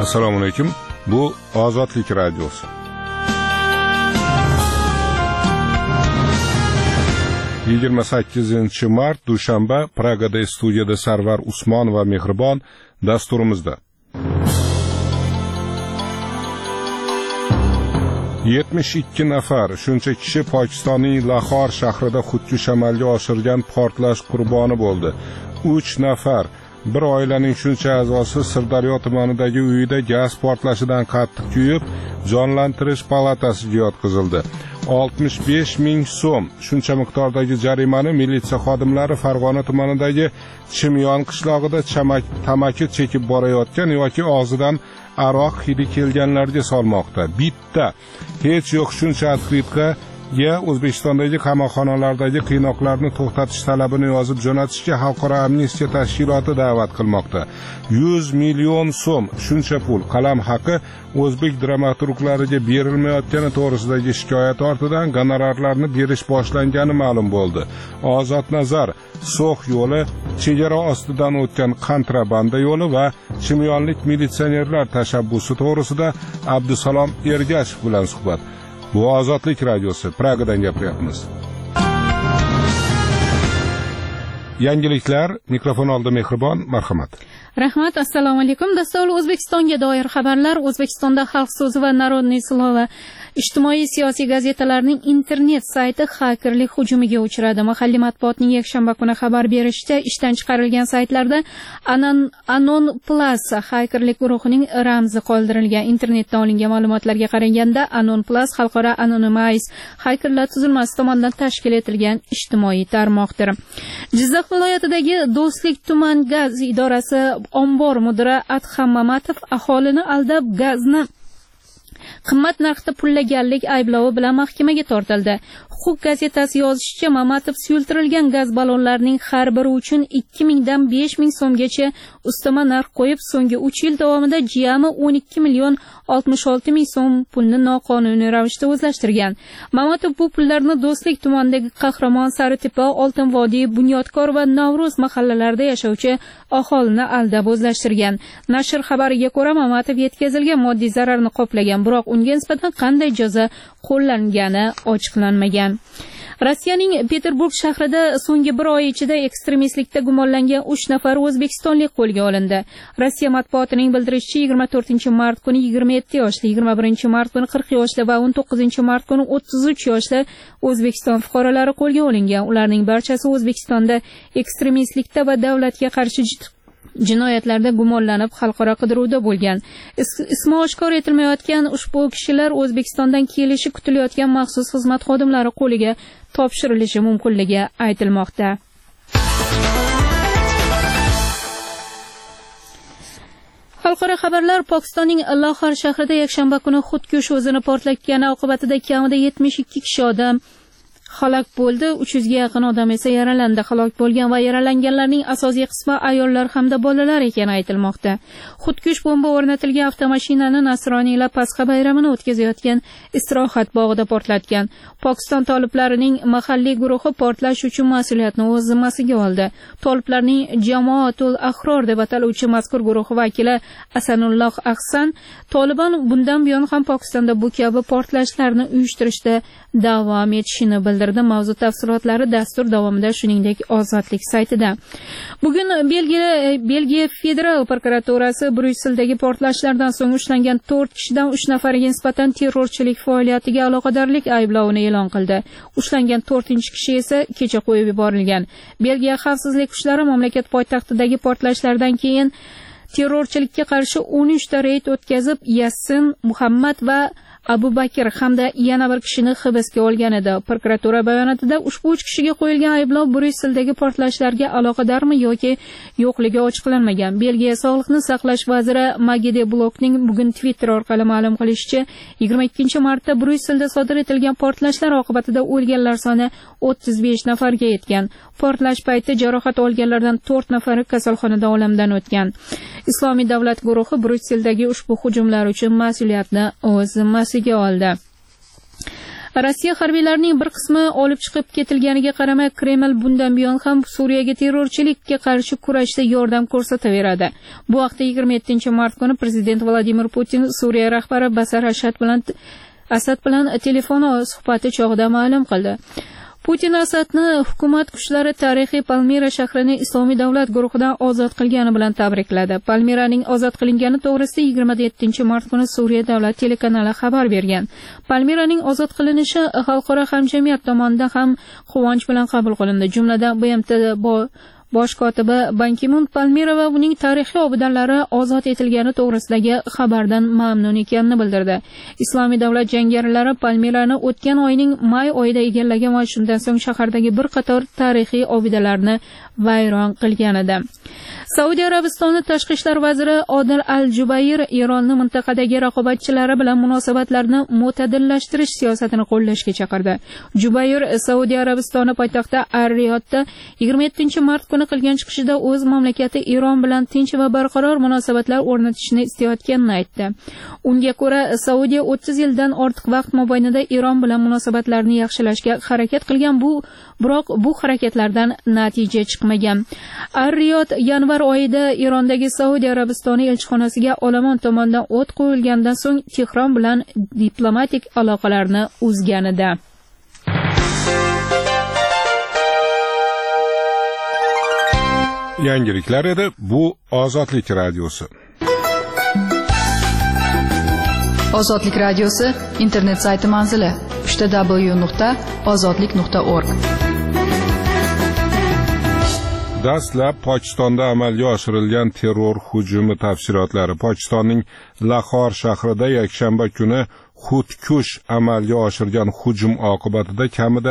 Assalomu alaykum. Bu Ozodlik radiosi. Yigirma 28 mart dushanba Pragada studiyada Sarvar Usmon va Mehribon dasturimizda. 72 nafar shuncha kishi Pokistonning Lahor shahrida xudkush amalga oshirgan portlash qurboni bo'ldi. 3 nafar bir oilaning shuncha a'zosi Sirdaryo tumanidagi uyida gaz portlashidan qattiq kuyib, jonlantirish palatasiga yotqizildi. 65 ming so'm shuncha miqdordagi jarimani militsiya xodimlari Farg'ona tumanidagi Chimyon qishlog'ida tamaki chekib borayotgan yoki og'zidan aroq hidi kelganlarga solmoqda. Bitta hech yo'q shuncha otkritka O'zbekistondagi qamoqxonalardagi qiynoqlarni to'xtatish talabini yozib jo'natishga Xalqaro amnistiya tashkiloti da'vat qilmoqda. 100 million so'm shuncha pul qalam haqi o'zbek dramaturglariga berilmayotgani to'g'risidagi shikoyat ortidan gonorarlarni berish boshlangani ma'lum bo'ldi. Ozod nazar So'x yo'li, chegara ostidan o'tgan kontrabanda yo'li va chimyonlik militsionerlar tashabbusi to'g'risida Abdusalom Ergashev bilan suhbat. Bu Ozodlik radiosi, Pragadan gapiryapmiz. Yangiliklar, mikrofon oldi Mehribon, marhamat. Rahmat, assalomu alaykum. Dastur O'zbekistonga doir xabarlar. O'zbekistonda Xalq so'zi va Narodniy slovo ijtimoiy siyosiy gazetalarning internet sayti xakerlik hujumiga uchradi. Mahalliy matbuotning yakshanba kuni xabar berishicha, ishdan chiqarilgan saytlarda Anon Plus xakerlik guruhining ramzi qoldirilgan. Internetdan olingan ma'lumotlarga qaraganda, Anon Plus xalqaro Anonymous xakerlar tuzilmasi tomonidan tashkil etilgan ijtimoiy tarmoqdir. Jizzax viloyatidagi Do'stlik tuman gaz idorasi ombor mudiri Adham Mamatov aholini aldab gazni qimmat narxda pullaganlik ayblovi bilan mahkamaga tortildi. Huquq gazetasi yozishicha, Mamatov suyultirilgan gaz ballonlarining har biri uchun 2000 dan 5000 so'mgacha ustama narx qo'yib, so'nggi 3 yil davomida jami 12 million 66 ming so'm pulni noqonuniy ravishda o'zlashtirgan. Mamatov bu pullarni Do'stlik tumanidagi Qahramon, Saritepa, Oltin vodiy, Bunyodkor va Navro'z mahallalarida yashovchi aholini aldab o'zlashtirgan. Nashr xabariga ko'ra, Mamatov yetkazilgan moddiy zararni qoplagan, biroq unga nisbatan qanday jazo qo'llangani ochiqlanmagan. Rossiyaning Peterburg shahrida so'nggi bir oy ichida ekstremistlikda gumonlangan 3 nafar o'zbekistonlik qo'lga olindi. Rossiya matbuotining bildirishicha, 24-mart kuni 27 yoshli, 21-mart kuni 40 yoshli va 19-mart kuni 33 yoshli O'zbekiston fuqarolari qo'lga olingan. Ularning barchasi O'zbekistonda ekstremistlikda va davlatga qarshi jinoyatlarda gumonlanib xalqaro qidiruvda bo'lgan. Ismi oshkor etilmayotgan ushbu kishilar O'zbekistondan kelishi kutilayotgan maxsus xizmat xodimlari qo'liga topshirilishi mumkinligi aytilmoqda. Xalqaro xabarlar. Pokistonning Lahor shahrida yakshanba kuni xudkush o'zini portlatgani oqibatida kamida 72 kishi odam halok bo'ldi, 300 ga yaqin odam esa yaralandi. Halok bo'lgan va yaralanganlarning asosiy qismi ayollar hamda bolalar ekani aytilmoqda. Xudkush bomba o'rnatilgan avtomashinani nasroniylar Pasxa bayramini o'tkazayotgan istirohat bog'ida portlatgan. Pokiston toliblarining mahalliy guruhi portlash uchun mas'uliyatni o'z zimmasiga oldi. Toliblarning Jamoatul Ahror deb ataluvchi mazkur guruh vakili Asanulloh Ahsan, Toliban bundan buyon ham Pokistonda bu kabi portlashlarni uyushtirishda davom etishini bildirdi. Mavzu tafsilotlari dastur davomida, shuningdek Ozodlik saytida. Bugun Belgiya federal prokuraturasi Bryusseldagi portlashlardan so'ng ushlangan 4 kishidan 3 nafariga nisbatan terrorchilik faoliyatiga aloqadorlik ayblovini e'lon qildi. Ushlangan 4-kishi esa kecha qo'yib yuborilgan. Belgiya xavfsizlik kuchlari mamlakat poytaxtidagi portlashlardan keyin terrorchilikka qarshi 13 ta reyd o'tkazib, Yassin, Muhammad va Abu Bakr hamda yana bir kishini hibsga olgan edi. Prokuratura bayonotida ushbu 3 kishiga qo'yilgan ayblov Bryusseldagi portlashlarga aloqadormi yoki yo'qligi ochiqlanmagan. Belgiya sog'liqni saqlash vaziri Magide Blokning bugun Twitter orqali ma'lum qilishicha, 22-martda Bryusselda sodir etilgan portlashlar oqibatida o'lganlar soni 35 nafarga yetgan. Portlash payti jarohat olganlardan 4 nafari kasalxonada olamdan o'tgan. Islomiy davlat guruhi Bryusseldagi ushbu hujumlar uchun mas'uliyatni o'z zimmasiga oldi. Rossiya harbiylarining bir qismi olib chiqib ketilganiga qaramay, Kreml bundan buyon ham Suriyaga terrorchilikka qarshi kurashda yordam ko'rsataveradi. Bu haqda 27-mart kuni prezident Vladimir Putin Suriya rahbari Bashar Asad bilan telefon suhbati chog'ida ma'lum qildi. Putin Asadni hukumat kuchlari tarixiy Palmira shahrini Islomiy davlat guruhidan ozod qilgani bilan tabrikladi. Palmiraning ozod qilingani to'g'risida 27-mart kuni Suriya davlat telekanali xabar bergan. Palmiraning ozod qilinishi xalqaro hamjamiyat tomonidan ham quvonch bilan qabul qilindi. Jumladan BMT bosh kotibi Ban Ki-mun Palmira va uning tarixiy obidalarni ozod etilgani to'g'risidagi xabardan mamnun ekanini bildirdi. Islomiy davlat jangarilari Palmirani o'tgan oyning may oyida egallagan va shundan so'ng shahardagi bir qator tarixiy obidalarni vayron qilgan edi. Saudiya Arabistoni tashqi ishlar vaziri Odil Al-Jubayr Eronni mintaqadagi raqobatchilari bilan munosabatlarni mo'tadillashtirish siyosatini qo'llashga chaqirdi. Jubayr Saudiya Arabistoni poytaxti Ar-Riyodda 27-mart kuni qilgan chiqishida o'z mamlakati Eron bilan tinch va barqaror munosabatlar o'rnatishni istayotganini aytdi. Unga ko'ra, Saudiya 30 yildan ortiq vaqt mobaynida Eron bilan munosabatlarni yaxshilashga harakat qilgan, biroq bu harakatlardan natija chiqmagan. Ar-Riyod yanvar oyida Erondagi Saudiya Arabistoni elchixonasiga olomon tomonidan o't qo'yilgandan so'ng Tehron bilan diplomatik aloqalarni uzgan edi. Yangiliklar edi. Bu Ozodlik radiosi. Ozodlik radiosi internet sayti manzili www.ozodlik.org. Dastlab Pokistonda amalga oshirilgan terror hujumi tafsilotlari. Pokistonning Lahor shahrida yakshanba kuni xudkush amalga oshirgan hujum oqibatida kamida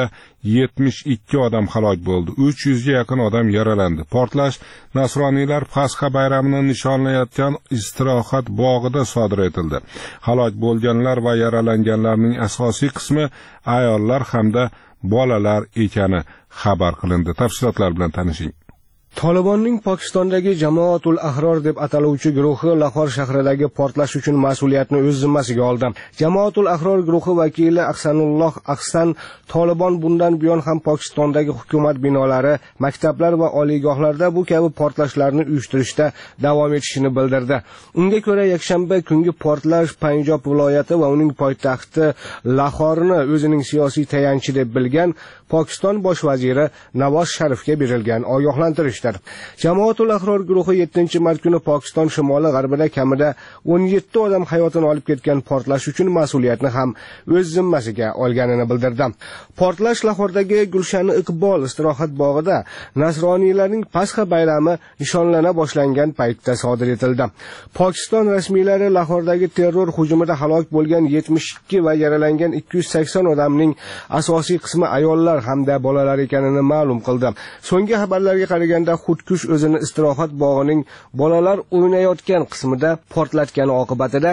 72 odam halok bo'ldi. 300 ga yaqin odam yaralandi. Portlash nasroniylar Pasxa bayramini nishonlayotgan istirohat bog'ida sodir etildi. Halok bo'lganlar va yaralanganlarning asosiy qismi ayollar hamda bolalar ekani xabar qilindi. Tafsilotlar bilan tanishing. Tolibonning Pokistondagi Jamoatul Ahror deb ataluvchi guruhi Lahor shahridagi portlash uchun mas'uliyatni o'z zimmasiga oldi. Jamoatul Ahror guruhi vakili Ahsanulloh Ahsan Tolibon bundan buyon ham Pokistondagi hukumat binolari, maktablar va oliygohlarda bu kabi portlashlarni uyushtirishda davom etishini bildirdi. Unga ko'ra, yakshanba kungi portlash Panjob viloyati va uning poytaxti Lahorni o'zining siyosiy tayanchi deb bilgan Pokiston bosh vaziri Navoz Sharifga berilgan ogohlantirishdir. Jamoatul Ahror guruhi 7-mart kuni Pokiston shimoli g'arbida kamida 17 odam hayotini olib ketgan portlash uchun mas'uliyatni ham o'z zimmasiga olganini bildirdi. Portlash Lahordagi Gulshan Iqbol istirohat bog'ida nasroniylarning Pasxa bayrami nishonlana boshlangan paytda sodir etildi. Pokiston rasmiylari Lahordagi terror hujumida halok bo'lgan 72 va yaralangan 280 odamning asosiy qismi ayollar hamda bolalar ekanini ma'lum qildi. So'nggi xabarlarga qaraganda xudkush o'zini istirohat bog'ining bolalar o'ynayotgan qismida portlatgani oqibatida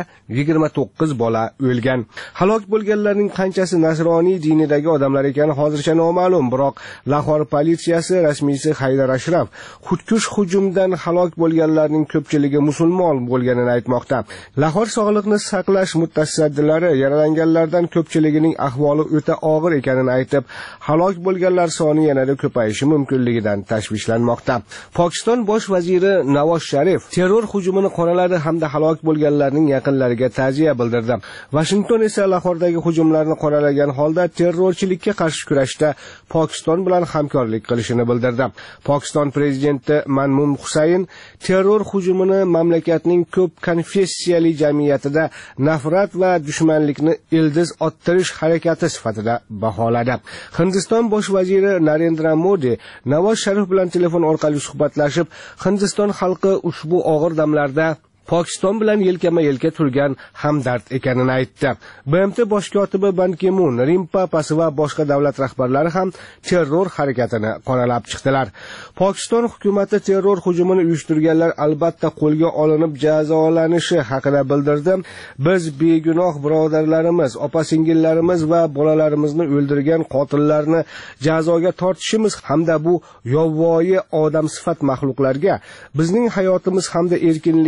29 bola o'lgan. Halok bo'lganlarning qanchasi nasroniy dinidagi odamlar ekani hozircha noma'lum, biroq Lahor politsiyasi rasmiysi Haydar Ashraf xudkush hujumdan halok bo'lganlarning ko'pchiligi musulmon bo'lganini aytmoqda. Lahor sog'liqni saqlash mutasaddilari yaralanganlardan ko'pchiligining ahvoli o'ta og'ir ekanini aytib, halok bo'lganlar soni yanada ko'payishi mumkinligidan tashvishlanmoqda. Pokiston bosh vaziri Navoz Sharif terror hujumini qoraladi hamda halok bo'lganlarning yaqinlariga ta'ziya bildirdi. Washington esa Lahordagi hujumlarni qoralagan holda terrorchilikka qarshi kurashda Pokiston bilan hamkorlik qilishini bildirdi. Pokiston prezidenti Manmun Husayn terror hujumini mamlakatning ko'p konfessiyali jamiyatida nafrat va dushmanlikni ildiz ottirish harakati sifatida baholadi. Hindiston bosh vaziri Narendra Modi Navoz Sharif bilan telefon orqali suhbatlashib, Hindiston xalqi ushbu og'ir damlarda Pokiston bilan yelkama-yelka turgan hamdard ekanini aytdi. BMT bosh kotibi Ban Ki-mun, Rim papasi va boshqa davlat rahbarlari ham terror harakatini qoralab chiqdilar. Pokiston hukumatı terror hujumini uyushtirganlar albatta qo'lga olinib jazolanishi haqida bildirdi. Biz begunoh birodarlarimiz, opa-singillarimiz va bolalarimizni o'ldirgan qotillarni jazoga tortishimiz hamda bu yovvoyi odam sifat maxluqlarga bizning hayotimiz hamda erkinligimizga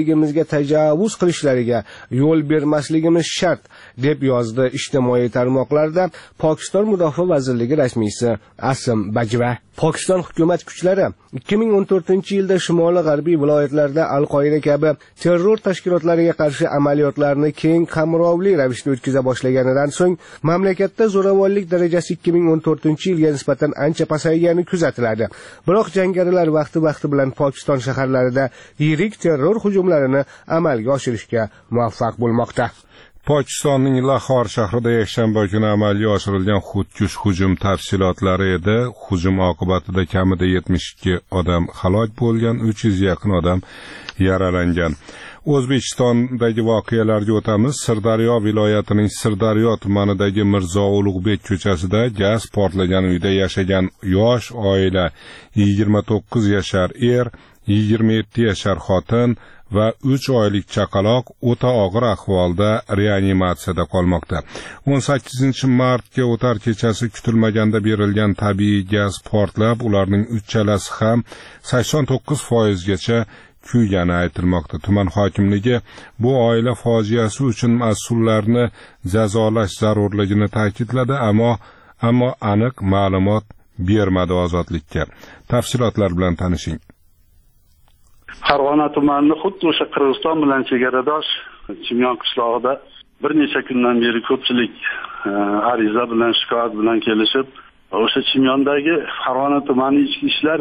tajovuz qilishlariga yo'l bermasligimiz shart, deb yozdi ijtimoiy tarmoqlarda Pokiston Mudofaa vazirligi rasmiysi Asim Bajva. Pokiston hukumat kuchlari 2014-yilda shimoli-g'arbiy viloyatlarda Al-Qoida kabi terror tashkilotlariga qarshi amaliyotlarni keng qamrovli ravishda o'tkaza boshlaganidan so'ng mamlakatda zo'ravonlik darajasi 2014-yilga nisbatan ancha pasaygani kuzatiladi. Biroq jangarilar vaqti bilan Pokiston shaharlarida yirik terror hujumlarini amalga oshirishga muvaffaq bo'lmoqda. Pokistonning Lahor shahrida yakshanba kuni amalga oshirilgan xudkush hujum tafsilotlari edi. Hujum oqibatida kamida 72 odam halok bo'lgan, 300 yaqin odam yaralangan. O'zbekistondagi voqealarga o'tamiz. Sirdaryo viloyatining Sirdaryo tumanidagi Mirzo Ulug'bek ko'chasida gaz portlagan uyda yashagan yosh oila 29 yashar er, 27 yashar xotin va 3 oylik chaqaloq o'ta og'ir ahvolda reanimatsiyada qolmoqda. 18-martga o'tar kechasi kutilmaganda berilgan tabiiy gaz portlab, ularning uchalasi ham 89% gacha kuygani aytilmoqda. Tuman hokimligi bu oila fojiasi uchun mas'ullarni jazolash zarurligini ta'kidladi, ammo aniq ma'lumot bermadi ozodlikka. Tafsilotlar bilan tanishing. Farg'ona tumanida xuddi o'sha Qirg'iziston bilan chegaradosh Chimyon qishlog'ida bir necha kundan beri ko'pchilik ariza bilan, shikoyat bilan kelishib, o'sha Chimyondagi Farg'ona tumani ichki ishlar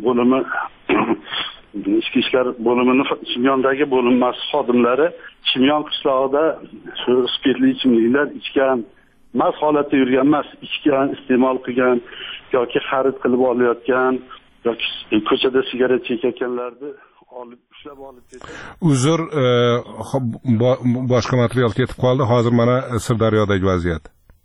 bo'limini Chimyondagi bo'linmasi xodimlari Chimyon qishlog'ida shu spirtli ichimliklar ichgan, mast holatda yurgan emas, ichgan, iste'mol qilgan yoki xarid qilib olayotgan yoki ko'chada sigaret chekayotganlarni ushlab olib ketdi. Uzr, boshqa material ketib qoldi. Hozir mana Sirdaryodagi vaziyat.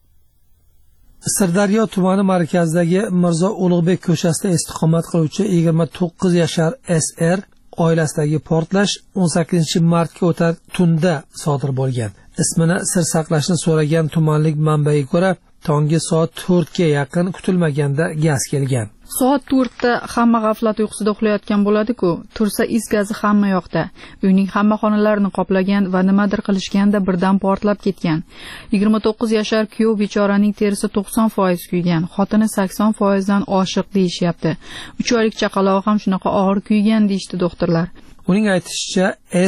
Sirdaryo tumani markazidagi Mirzo Ulug'bek ko'chasida istiqomat qiluvchi 29 yashar SR oilasidagi portlash 18-martga o'tar tunda sodir bo'lgan. Ismini sir saqlashni so'ragan tumanlik manbaga ko'ra, tongi soat 4 ga yaqin kutilmaganda gaz kelgan. Soat 4 da hamma g'aflat uyqusida uxlayotgan bo'ladi-ku. Tursa is gazi hamma yoqda. Uyning hamma xonalarini qoplagan va nimadir qilishganda birdan portlab ketgan. 29 yashar kuyov bechoraning terisi 90% kuygan, xotini 80% dan oshiq deyishyapti. 3 oylik chaqaloq ham shunaqa og'ir kuygan deyshti doktorlar. Uning aytishicha,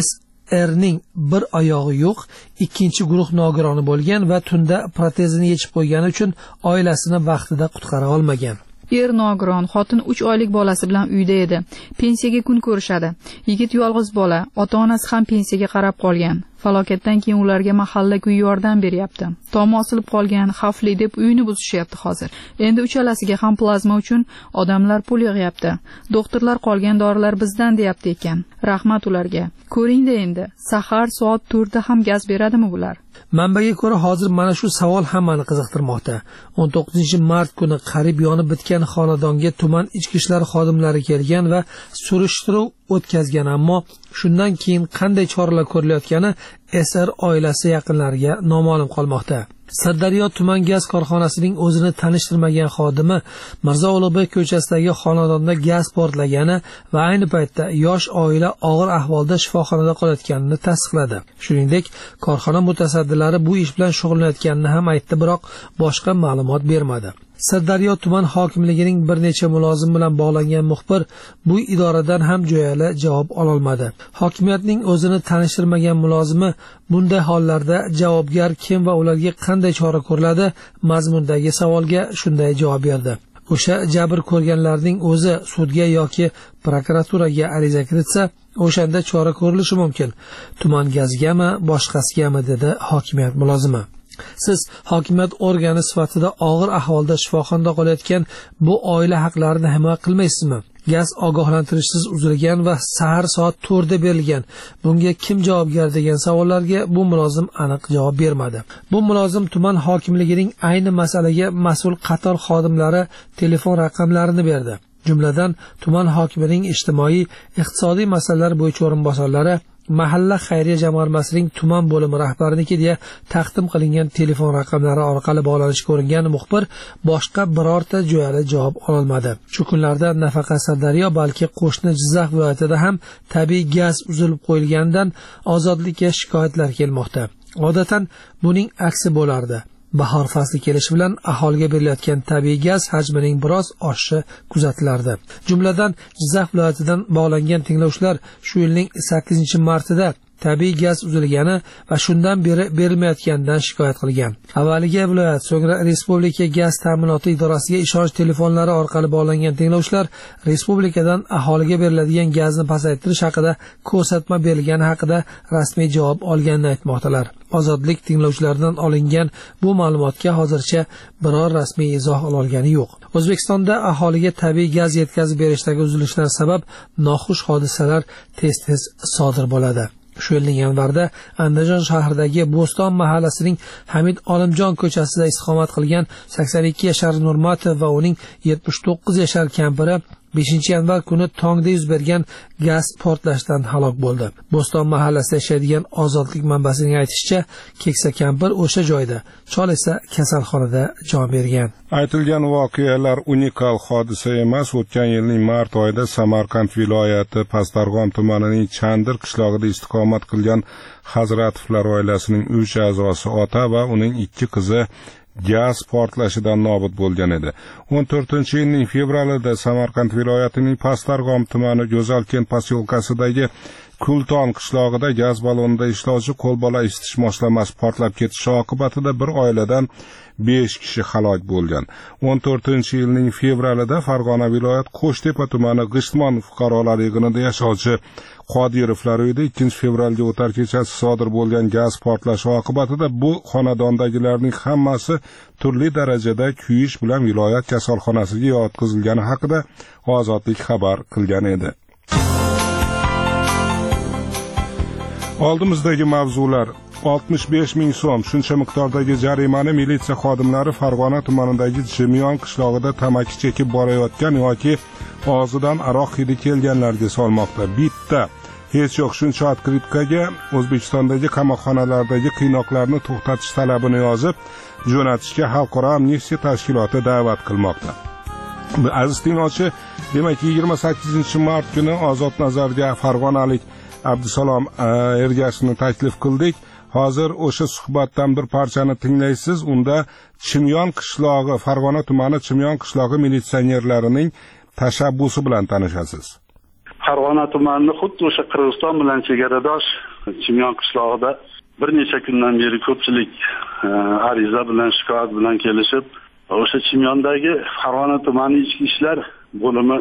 Erning bir oyog'i yo'q, ikkinchi guruh nogironi bo'lgan va tunda protezini yechib qo'ygani uchun oilasini vaqtida qutqara olmagan. Er nogiron, xotin 3 oylik bolasi bilan uyda edi. Pensiyaga kun ko'rishadi. Yigit yolg'iz bola, ota-onasi ham pensiyaga qarab qolgan. Falokatdan keyin ularga mahalla kuy yordam beryapti. Tomi osilib qolgan, xavfli deb uyini buzishyapti hozir. Endi uchalasiga ham plazma uchun odamlar pul yig'yapti. Doktorlar qolgan dorilar bizdan deyapti ekan. Rahmat ularga. Ko'ring-da endi, sahar soat 4 da ham gaz beradimi bular? Manbaga ko'ra hozir mana shu savol hammani qiziqtirmoqda. 19-mart kuni qarib yonib bitgan xonadonga tuman ichki ishlar xodimlari kelgan va surishtiruv o'tkazgan, ammo shundan keyin qanday choralar ko'rilayotgani SR oilasi yaqinlariga noma'lum qolmoqda. Sirdaryo tuman gaz korxonasining o'zini tanishtirmagan xodimi Mirzo Ulug'bek ko'chasidagi xonadonda gaz portlagani va ayni paytda yosh oila og'ir ahvolda shifoxonada qolayotganini tasdiqladi. Shuningdek, korxona mutasaddilari bu ish bilan shug'ullanayotganini ham aytdi, biroq boshqa ma'lumot bermadi. Sirdaryo tuman hokimligining bir necha mulozim bilan bog'langan muxbir bu idoradan ham jo'yali javob ololmadi. Hokimiyatning o'zini tanishtirmagan mulozimi bunday hollarda javobgar kim va ularga qanday chora ko'riladi mazmundagi savolga shunday javob berdi. O'sha jabr ko'rganlarning o'zi sudga yoki prokuraturaga ariza kiritsa, o'shanda chora ko'rilishi mumkin. Tuman gazgami, boshqasigami, dedi hokimiyat mulozimi. Siz hokimiyat organi sifatida og'ir ahvolda shifoxonada qolayotgan bu oila haqlarini himoya qilmaysizmi? Gaz ogohlantirishsiz uzilgan va sahar soat 4 da berilgan. Bunga kim javobgar degan savollarga bu mulozim aniq javob bermadi. Bu mulozim tuman hokimligining ayni masalaga mas'ul qator xodimlari telefon raqamlarini berdi. Jumladan tuman hokimining ijtimoiy, iqtisodiy masalalar bo'yicha o'rinbosarlari mahalla xayriya jamg'armasining tuman bo'limi rahbariniki deya taqdim qilingan telefon raqamlari orqali bog'lanishga uringan muxbir boshqa birorta jo'yali javob ololmadi. Shu kunlarda nafaqat Sirdaryo, balki qo'shni Jizzax viloyatida ham tabiiy gaz uzilib qo'yilganidan ozodlikka shikoyatlar kelmoqda. Odatan buning aksi bo'lardi. Bahor fasli kelishi bilan aholiga berilayotgan tabiiy gaz hajmining biroz oshishi kuzatilardi. Jumladan Jizzax viloyatidan bog'langan tinglovchilar shu yilning 8-martida tabiiy gaz uzilgani va shundan beri berilmayotganidan shikoyat qilgan. Avvaliga viloyat, so'ngra Respublika gaz ta'minoti idorasiga ishonch telefonlari orqali bog'langan tinglovchilar respublikadan aholiga beriladigan gazni pasaytirish haqida ko'rsatma berilgani haqida rasmiy javob olganini aytmoqdalar. Ozodlik tinglovchilaridan olingan bu ma'lumotga hozircha biror rasmiy izoh ololgani yo'q. O'zbekistonda aholiga tabiiy gaz yetkazib berishdagi uzilishlar sabab noxush hodisalar tez-tez sodir bo'ladi. Shu yilning yanvarda Andijon shahridagi Bo'ston mahallasining Hamid Olimjon ko'chasida istiqomat qilgan 82 yashar Nurmatov va uning 79 yashar kampiri 5-yanvar kuni tongda yuz bergan gaz portlashidan halok bo'ldi. Bo'ston mahallasida yashaydigan Ozodlik manbasining aytishicha, keksa kampir o'sha joyda, chol esa kasalxonada jon bergan. Aytilgan voqealar unikal hodisa emas. O'tgan yilning mart oyida Samarqand viloyati Pastdarg'om tumanining Chandir qishlog'ida istiqomat qilgan Hazratovlar oilasining 3 a'zosi ota va uning 2 qizi gaz portlashidan nobud bo'lgan edi. 14-yilning fevralida Samarqand viloyatining Pastdarg'om tumani Go'zalkent posyolkasidagi Kulton qishlog'ida gaz ballonida ishlovchi qo'lbola isitish moslamasi portlab ketishi oqibatida bir oiladan 5 kishi halok bo'lgan. 14-yilning fevralida Farg'ona viloyat Qo'shtepa tumani G'ishtmon fuqarolar yig'inida yashovchi Qodirovlar uyida 2-fevralga o'tar kechasi sodir bo'lgan gaz portlashi oqibatida bu xonadondagilarning hammasi turli darajada kuyish bilan viloyat kasalxonasiga yotqizilgani haqida Ozodlik xabar qilgan edi. Oldimizdagi mavzular: 65 ming so'm shuncha miqdordagi jarimani militsiya xodimlari Farg'ona tumanidagi Chimyon qishlog'ida tamaki chekib borayotgan yoki og'zidan aroq hidi kelganlarga solmoqda. Bitta hech yo'q shuncha otkritkaga O'zbekistondagi qamoqxonalardagi qiynoqlarni to'xtatish talabini yozib jo'natishga Xalqaro amnistiya tashkiloti da'vat qilmoqda. Aziz tinglovchi, demak 28-mart kuni Ozod nazarga farg'onalik Abdusalom Ergashevni taklif qildik. Hozir o'sha suhbatdan bir parchani tinglaysiz. Unda Chimyon qishlog'i, Farg'ona tumani Chimyon qishlog'i militsionerlarining tashabbusi bilan tanishasiz. Farg'ona tumanini xuddi o'sha Qirg'iziston bilan chegaradosh Chimyon qishlog'ida bir necha kundan beri ko'pchilik ariza bilan, shikoyat bilan kelishib, o'sha Chimyondagi Farg'ona tumani ichki ishlar bo'limi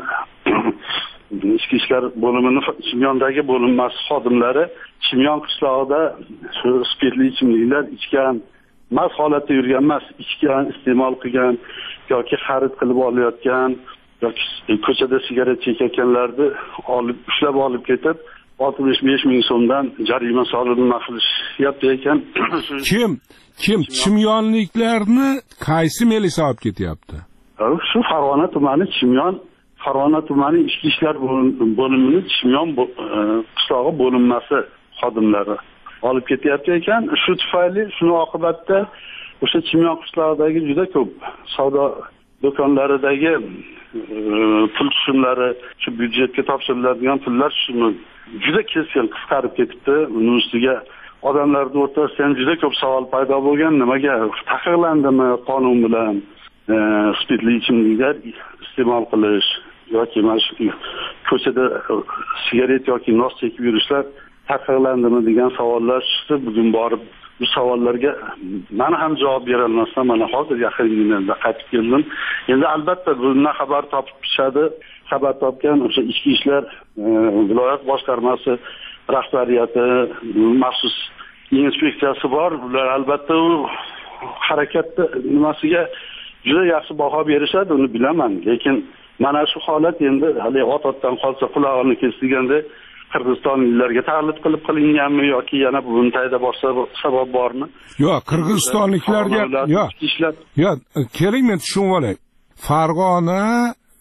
Chimyondagi bo'linmasi xodimlari Chimyon qishlog'ida spirtli ichimliklar ichgan, mast holatda yurgan emas, ichgan, iste'mol qilgan yoki xarid qilib olayotgan yoki ko'chada sigaret chekayotganlarni ushlab olib ketib 65 ming so'mdan jarima solig'ini qilishyapti ekan. Kim Chimyonliklarni qaysi militsiya olib ketyapti? Shu Farg'ona tumani Farg'ona tumani ichki ishlar bo'limini Chimyon qishlog'i bo'linmasi xodimlari olib ketyapti ekan. Shu tufayli shuni oqibatda o'sha Chimyon qishlog'idagi juda ko'p savdo do'konlaridagi pul tushumlari, shu byudjetga topshiriladigan pullar tushumi juda keskin qisqarib ketibdi. Uning ustiga odamlarning o'rtasida ham juda ko'p savol paydo bo'lgan. Nimaga taqiqlandimi qonun bilan spirtli ichimliklar iste'mol qilish yoki mana shu ko'chada sigaret yoki nos chekib yurishlar taqiqlandimi degan savollar chiqdi. Bugun borib bu savollarga men ham javob bera olmasdan mana hozir yaqinginada qaytib keldim. Endi albatta bundan xabar topishadi. Xabar topgan o'sha ichki ishlar viloyat boshqarmasi rahbariyati, maxsus inspeksiyasi bor. Ular albatta u harakatda nimasiga juda yaxshi baho berishadi, uni bilaman. Lekin mana shu holat endi hali ototdan qolsa qulog'ini kesdiganda Qirg'izistonliklarga taqlid qilib qilinganmi yoki yana buntayda boshqa sabab bormi? Yo'q, Qirg'izistonliklarga yo'q, keling men tushunib olay. Farg'ona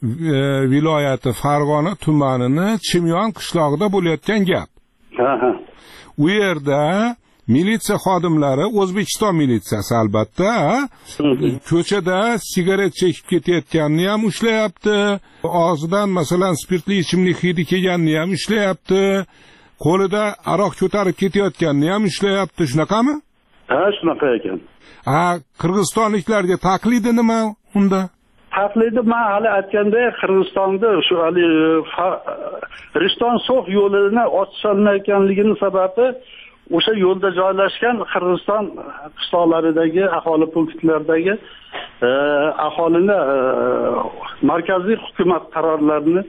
viloyati Farg'ona tumanini Chimyon qishlog'ida bo'layotgan gap. U yerda militsiya xodimlari, O'zbekiston militsiyasi albatta, ko'chada sigaret chekib ketayotganini ham ushlayapti. Og'zidan masalan spirtli ichimlik hidi kelganini ham ushlayapti. Qo'lida aroq ko'tarib ketayotganini ham ushlayapti. Shunaqami? Ha, shunaqa ekan. Qirg'izistonliklarga taqlidi nima unda? Taqlidi men hali aytgandek, Qirg'izistonda shu hali Rishton-So'x yo'lini ochilmayotganligini sababi o'sha yo'lda joylashgan Qirg'iziston qishloqlaridagi aholi punktlaridagi aholini markaziy hukumat qarorlarini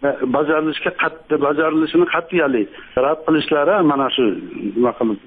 bajarilishini qat'iyyalik rad qilishlari mana shu nima qilib.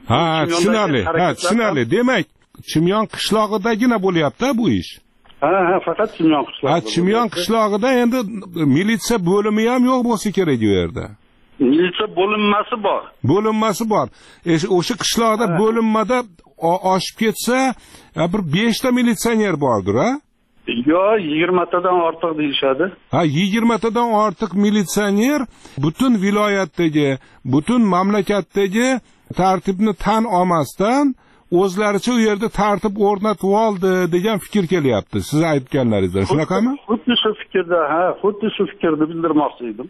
Tushunarli. Demak, Chimyon qishlog'idagina bo'lyapti bu ish. Ha, faqat Chimyon qishlog'ida. Chimyon qishlog'ida endi militsiya bo'limi ham yo'q bo'lsa kerak u yerda. Militsiya bo'linmasi bor. O'sha qishloqda bo'linmada oshib ketsa, bir 5 ta militsioner bordir, ha? Yo, 20 tadan ortiq deyishadi. 20 tadan ortiq militsioner butun viloyatdagi, butun mamlakatdagi tartibni tan olmasdan o'zlaricha u yerda tartib o'rnatib oldi degan fikr kelyapti. Siz aytganlaringizdan shunaqami? Xuddi shu fikrni bildirmoqchi edim.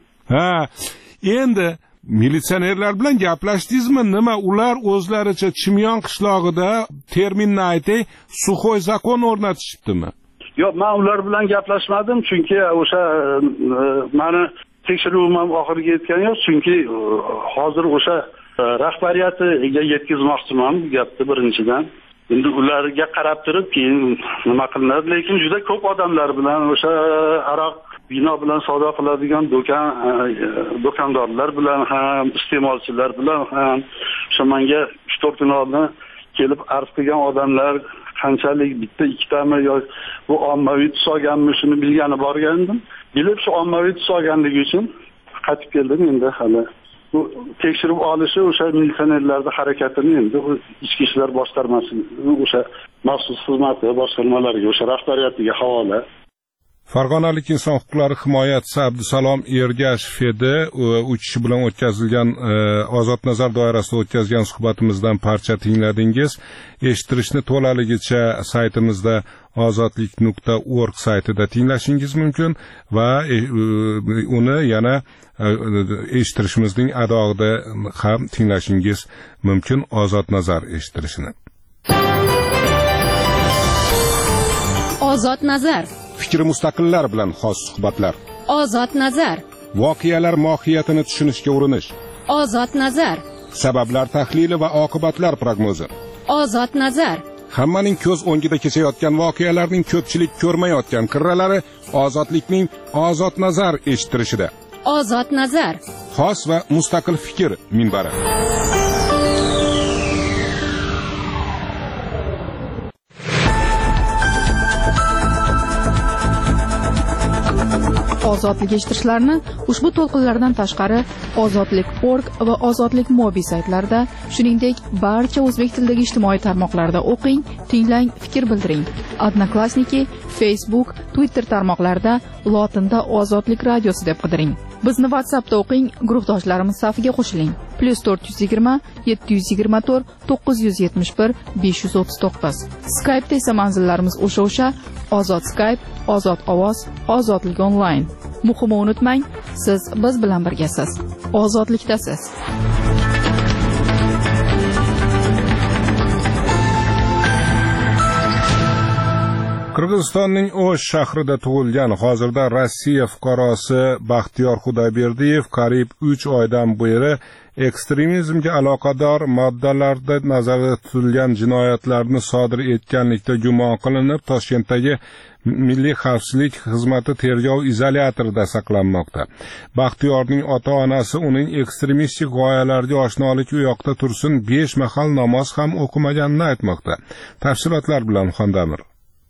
Endi militsionerlar bilan gaplashdingizmi? Nima ular o'zlaricha Chimyon qishlog'ida terminni aytay, suxoy zakon o'rnatishibdimi? Yo'q, men ular bilan gaplashmadim, chunki o'sha meni tekshiruvim ham oxiriga yetgan yo'q, chunki hozir o'sha rahbariyatiga yetkazmoqchiman bu gapni birinchidan. Endi ularga qarab turib keyin nima qilinadi, lekin juda ko'p odamlar bilan o'sha aroq bino bilan savdo qiladigan do'kondorlar bilan ham, iste'molchilar bilan ham o'sha menga 3-4 kun oldin kelib arz qilgan odamlar qanchalik, bitta ikkitami yoki bu ommaviy tus olganmi shuni bilgani borgandim. Bilib shu ommaviy tus olganligi uchun qaytib keldim. Endi hali bu tekshirib olishi o'sha militsionerlarning harakatini endi ichki ishlar boshqarmasining o'sha maxsus xizmati boshqarmalariga, o'sha rahbariyatiga havola. Farg'onalik inson huquqlari himoyachisi Abdusalom Ergashev edi. U kishi bilan o'tkazilgan ozod nazar doirasida o'tkazgan suhbatimizdan parcha tingladingiz. Eshittirishni to'laligicha saytimizda ozodlik.org saytida tinglashingiz mumkin va uni yana eshittirishimizning adog'ida ham tinglashingiz mumkin ozod nazar eshittirishini. Ozod nazar. Fikri mustaqillar bilan xos suhbatlar. Ozod nazar. Voqealar mohiyatini tushunishga urinish. Ozod nazar. Sabablar tahlili va oqibatlar prognozi. Ozod nazar. Hammaning ko'z o'ngida kechayotgan voqealarning ko'pchilik ko'rmayotgan qirralari ozodlikning ozod nazar eshittirishida. Ozod nazar. Xos va mustaqil fikr minbari. Ozodlik eshittirishlarni ushbu to'lqinlardan tashqari ozodlik.org va ozodlik mobi saytlarida, shuningdek barcha o'zbek tilidagi ijtimoiy tarmoqlarda o'qing, tinglang, fikr bildiring. Odnoklassniki, Facebook, Twitter tarmoqlarida lotinda Ozodlik radiosi deb qidiring. Bizni WhatsAppda o'qing, guruhdoshlarimiz safiga qo'shiling. +420 724 971 539. Skype'da esa manzillarimiz o'sha Ozod Skype, Ozod ovoz, Ozodlik onlayn. Muhimi unutmang, siz biz bilan birgasiz. Ozodlikdasiz. Qirg'izistonning O'sh shahrida tug'ilgan, hozirda Rossiya fuqarosi Baxtiyor Xudoberdiyev qariyb 3 oydan beri ekstremizmga aloqador moddalarda nazarda tutilgan jinoyatlarni sodir etganlikda gumon qilinib, Toshkentdagi Milliy xavfsizlik xizmati tergov izolyatorida saqlanmoqda. Baxtiyorning ota-onasi uning ekstremistik g'oyalarga oshnolik u yoqda tursin 5 mahal namoz ham o'qimaganini aytmoqda. Tafsilotlar bilan Xondamir.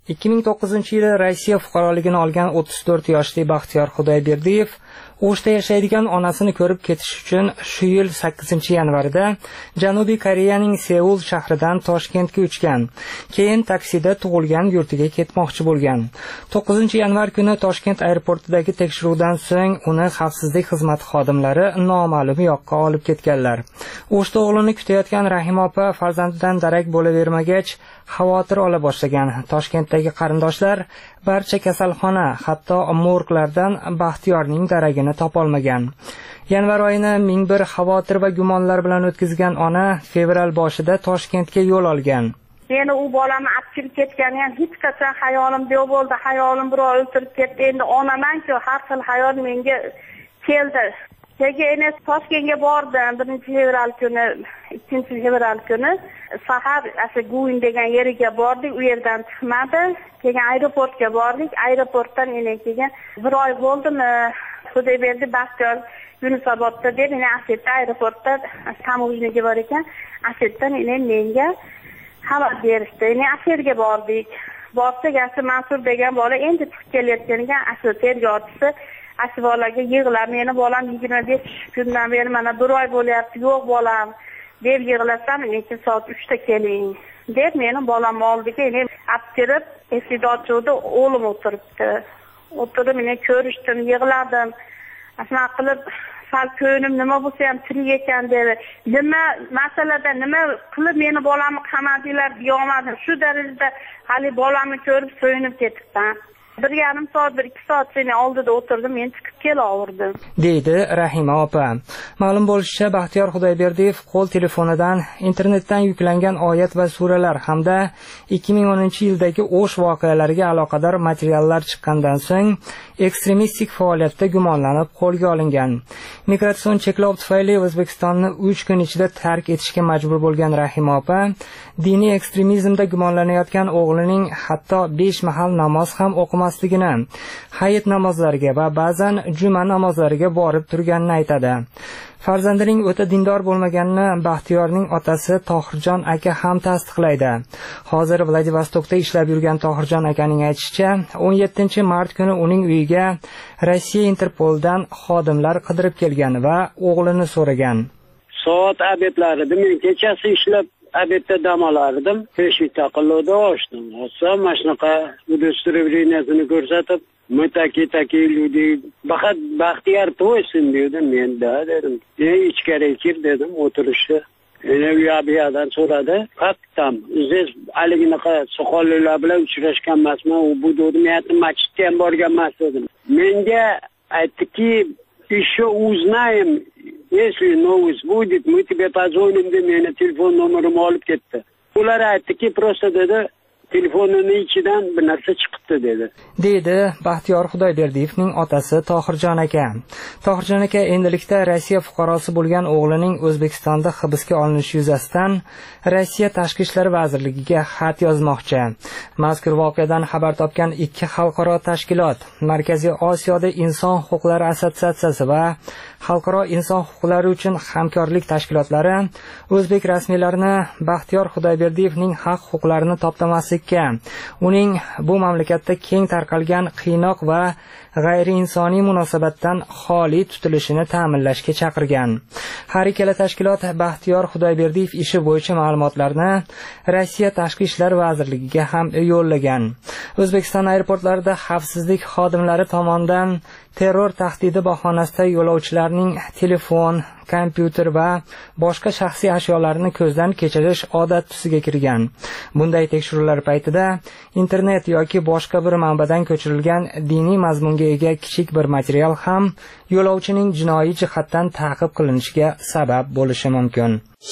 2009-yili Rossiya fuqaroligini olgan 34 yoshli Baxtiyor Xudoyberdiyev O'shda yashaydigan onasini ko'rib ketish uchun shu yil 8-yanvarda Janubiy Koreyaning Seul shahridan Toshkentga uchgan. Keyin taksida tug'ilgan yurtiga ketmoqchi bo'lgan. 9-yanvar kuni Toshkent aeroportidagi tekshiruvdan so'ng uni xavfsizlik xizmati xodimlari noma'lum yoqqa olib ketganlar. O'shda o'g'lini kutayotgan Rahima opa farzandidan darak bo'lavermagach, xavotir ola boshlagan. Toshkentdagi qarindoshlar barcha kasalxona, hatto morglardan Baxtiyorning daragini topolmagan. Yanvar oyini ming bir xavotir va gumonlar bilan o'tkazgan ona fevral boshida Toshkentga yo'l olgan. Meni u bolamni olib ketgani ham hech qachon hayolimda yo'q bo'ldi. Hayolim birov o'ldirib ketdi. Endi onaman-ku, har xil hayol menga keldi. Keyin Toshkentga bordim 1-fevral kuni, 2-fevral kuni sahar Guin degan yeriga bordik, u yerdan chiqmadi. Keyin aeroportga bordik, aeroportdan keyin bir oy bo'ldimi, Xudoyberdi Baxtiyor Yunusobodda deb meni Asetda aeroportda tamoyilga bor ekan, Asetdan menga xabar berishdi. Aserga bordik. Borsak, Mansur degan bola endi chiqib kelayotgan ekan, tergovchisi bolaga yig'lab, meni bolam 25 kundan beri mana bir oy bo'lyapti, yo'q bolam deb yig'lasam, lekin soat 3da keling deb meni bolamni oldiga olib kirib, eshikni ochuvdi, o'g'lim o'tiribdi. O'tirib meni ko'rishdim, yig'ladim. Asma qilib sal ko'nglim nima bo'lsa ham tirik ekan dedi. Nima masalada nima qilib meni bolamni qamadinglar deyolmadim. Shu darajada hali bolamni ko'rib so'yinib ketibman. 1,5 soat, 1-2 soat seni oldida o'tirdim, men chiqib kelaverdim, deydi Rahima opa. Ma'lum bo'lishicha, Baxtiyor Xudoyberdiyev qo'l telefonidan internetdan yuklangan oyat va suralar hamda 2010-yildagi O'sh voqealariga aloqador materiallar chiqqandan so'ng ekstremistik faoliyatda gumonlanib qo'lga olingan. Migratsion cheklov tufayli O'zbekistonni 3 kun ichida tark etishga majbur bo'lgan Rahima opa diniy ekstremizmda gumonlanayotgan o'g'lining hatto 5 mahal namoz ham o'qimasligini, hayit namozlariga va ba'zan juma namozlariga borib turganini aytadi. Farzandining o'ta dindor bo'lmaganini Baxtiyorning otasi Tohirjon aka ham tasdiqlaydi. Hozir Vladivostokda ishlab yurgan Tohirjon akaning aytishicha, 17-mart kuni uning uyiga Rossiya Interpoldan xodimlar qidirib kelgan va o'g'lini so'ragan. Soat obedlarida men kechasi ishlab obedda dam olardim. Eshik taqillovda ochdim. Ochsam, mana shunaqa udostroveniyaini ko'rsatib, "Мы такие люди. Baxtiyor to'ysin" dedi. Men dedim. Ichkari kir dedim, o'tirishdi. U yoqdan so'radi. "Qattam, siz aliginaqa soqollilar bilan uchrashgan emasmi? U bu dedi, men masjidga ham borgan emas dedim. Menga aytdiki, "Еще узнаем, если новость будет, мы тебе позвоним" deb meni telefon nomerimni olib ketdi. Ular aytdiki, "Просто" dedi, "telefonining ichidan bir narsa chiqibdi" dedi. Deydi Baxtiyor Xudoyberdiyevning otasi Tohirjon aka. Tohirjon aka endilikda Rossiya fuqarosi bo'lgan o'g'lining O'zbekistonda hibsga olinishi yuzasidan Rossiya Tashqi ishlar vazirligiga xat yozmoqchi. Mazkur voqeadan xabar topgan ikki xalqaro tashkilot, Markaziy Osiyoda Inson huquqlari assotsiatsiyasi va Xalqaro inson huquqlari uchun hamkorlik tashkilotlari o'zbek rasmiylarini Baxtiyor Xudoyberdiyevning haq huquqlarini toptamaslikka, uning bu mamlakatda keng tarqalgan qiynoq va g'ayriinsoniy munosabatdan xoli tutilishini ta'minlashga chaqirgan. Har ikkala tashkilot Baxtiyor Xudoyberdiyev ishi bo'yicha ma'lumotlarni Rossiya Tashqi ishlar vazirligiga ham yo'llagan. O'zbekiston aeroportlarida xavfsizlik xodimlari tomonidan terror tahdidi bahonasida yo'lovchilarning telefon, kompyuter va boshqa shaxsiy ashyolarini ko'zdan kechirish odat tusiga kirgan. Bunday tekshiruvlar paytida internet yoki boshqa bir manbadan ko'chirilgan diniy mazmunga ega kichik bir material ham yo'lovchining jinoiy jihatdan ta'qib qilinishiga sabab bo'lishi mumkin.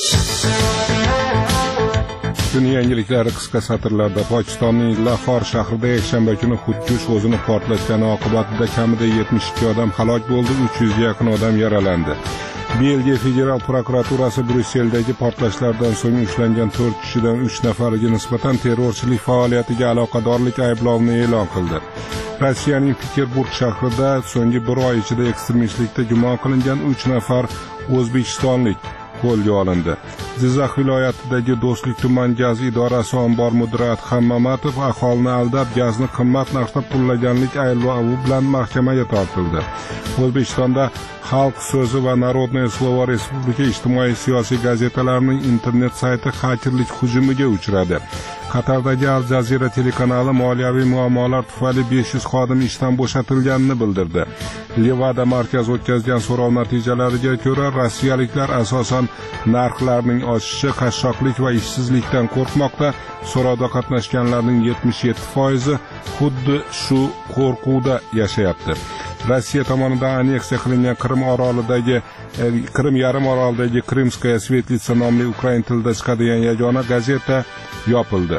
Dunyo yangiliklari qisqa satrlarda. Pokistonning Lahor shahrida yakshanba kuni xudkush o'zini portlatgani oqibatida kamida 72 odam halok bo'ldi, 300 ga yaqin odam yaralandi. Belgiya federal prokuraturasi Brusseldagi portlashlardan so'ng ushlangan 4 kishidan 3 nafariga nisbatan terrorchilik faoliyatiga aloqadorlik ayblovini e'lon qildi. Rossiyaning Peterburg shahrida so'nggi bir oy ichida ekstremistlikda gumon qilingan 3 nafar o'zbekistonlik qo'lga olindi. Jizzax viloyatidagi Do'stlik tuman gaz idorasi ombor mudiri Adham Mamatov aholini aldab gazni qimmat narxda pullaganlik ayblov bilan mahkamaga tortildi. O'zbekistonda Xalq so'zi va Narodnoye slovo Respublika ijtimoiy siyosiy gazetalarining internet sayti xakerlik hujumiga uchradi. Qatardagi Al Jazeera telekanali moliyaviy muammolar tufayli 500 xodim ishdan bo'shatilganini bildirdi. Levada markaz o'tkazgan so'rov natijalariga ko'ra, rossiyaliklar asosan narxlarning oshishi, qashshoqlik va ishsizlikdan qo'rqmoqda. So'rovda qatnashganlarning 77% xuddi shu qo'rquvda yashayapti. Rossiya tomonidan aneksiya qilingan Qrim yarim orolidagi Krimskaya Svetlitsa nomli ukrain tilida chiqadigan yagona gazeta yopildi.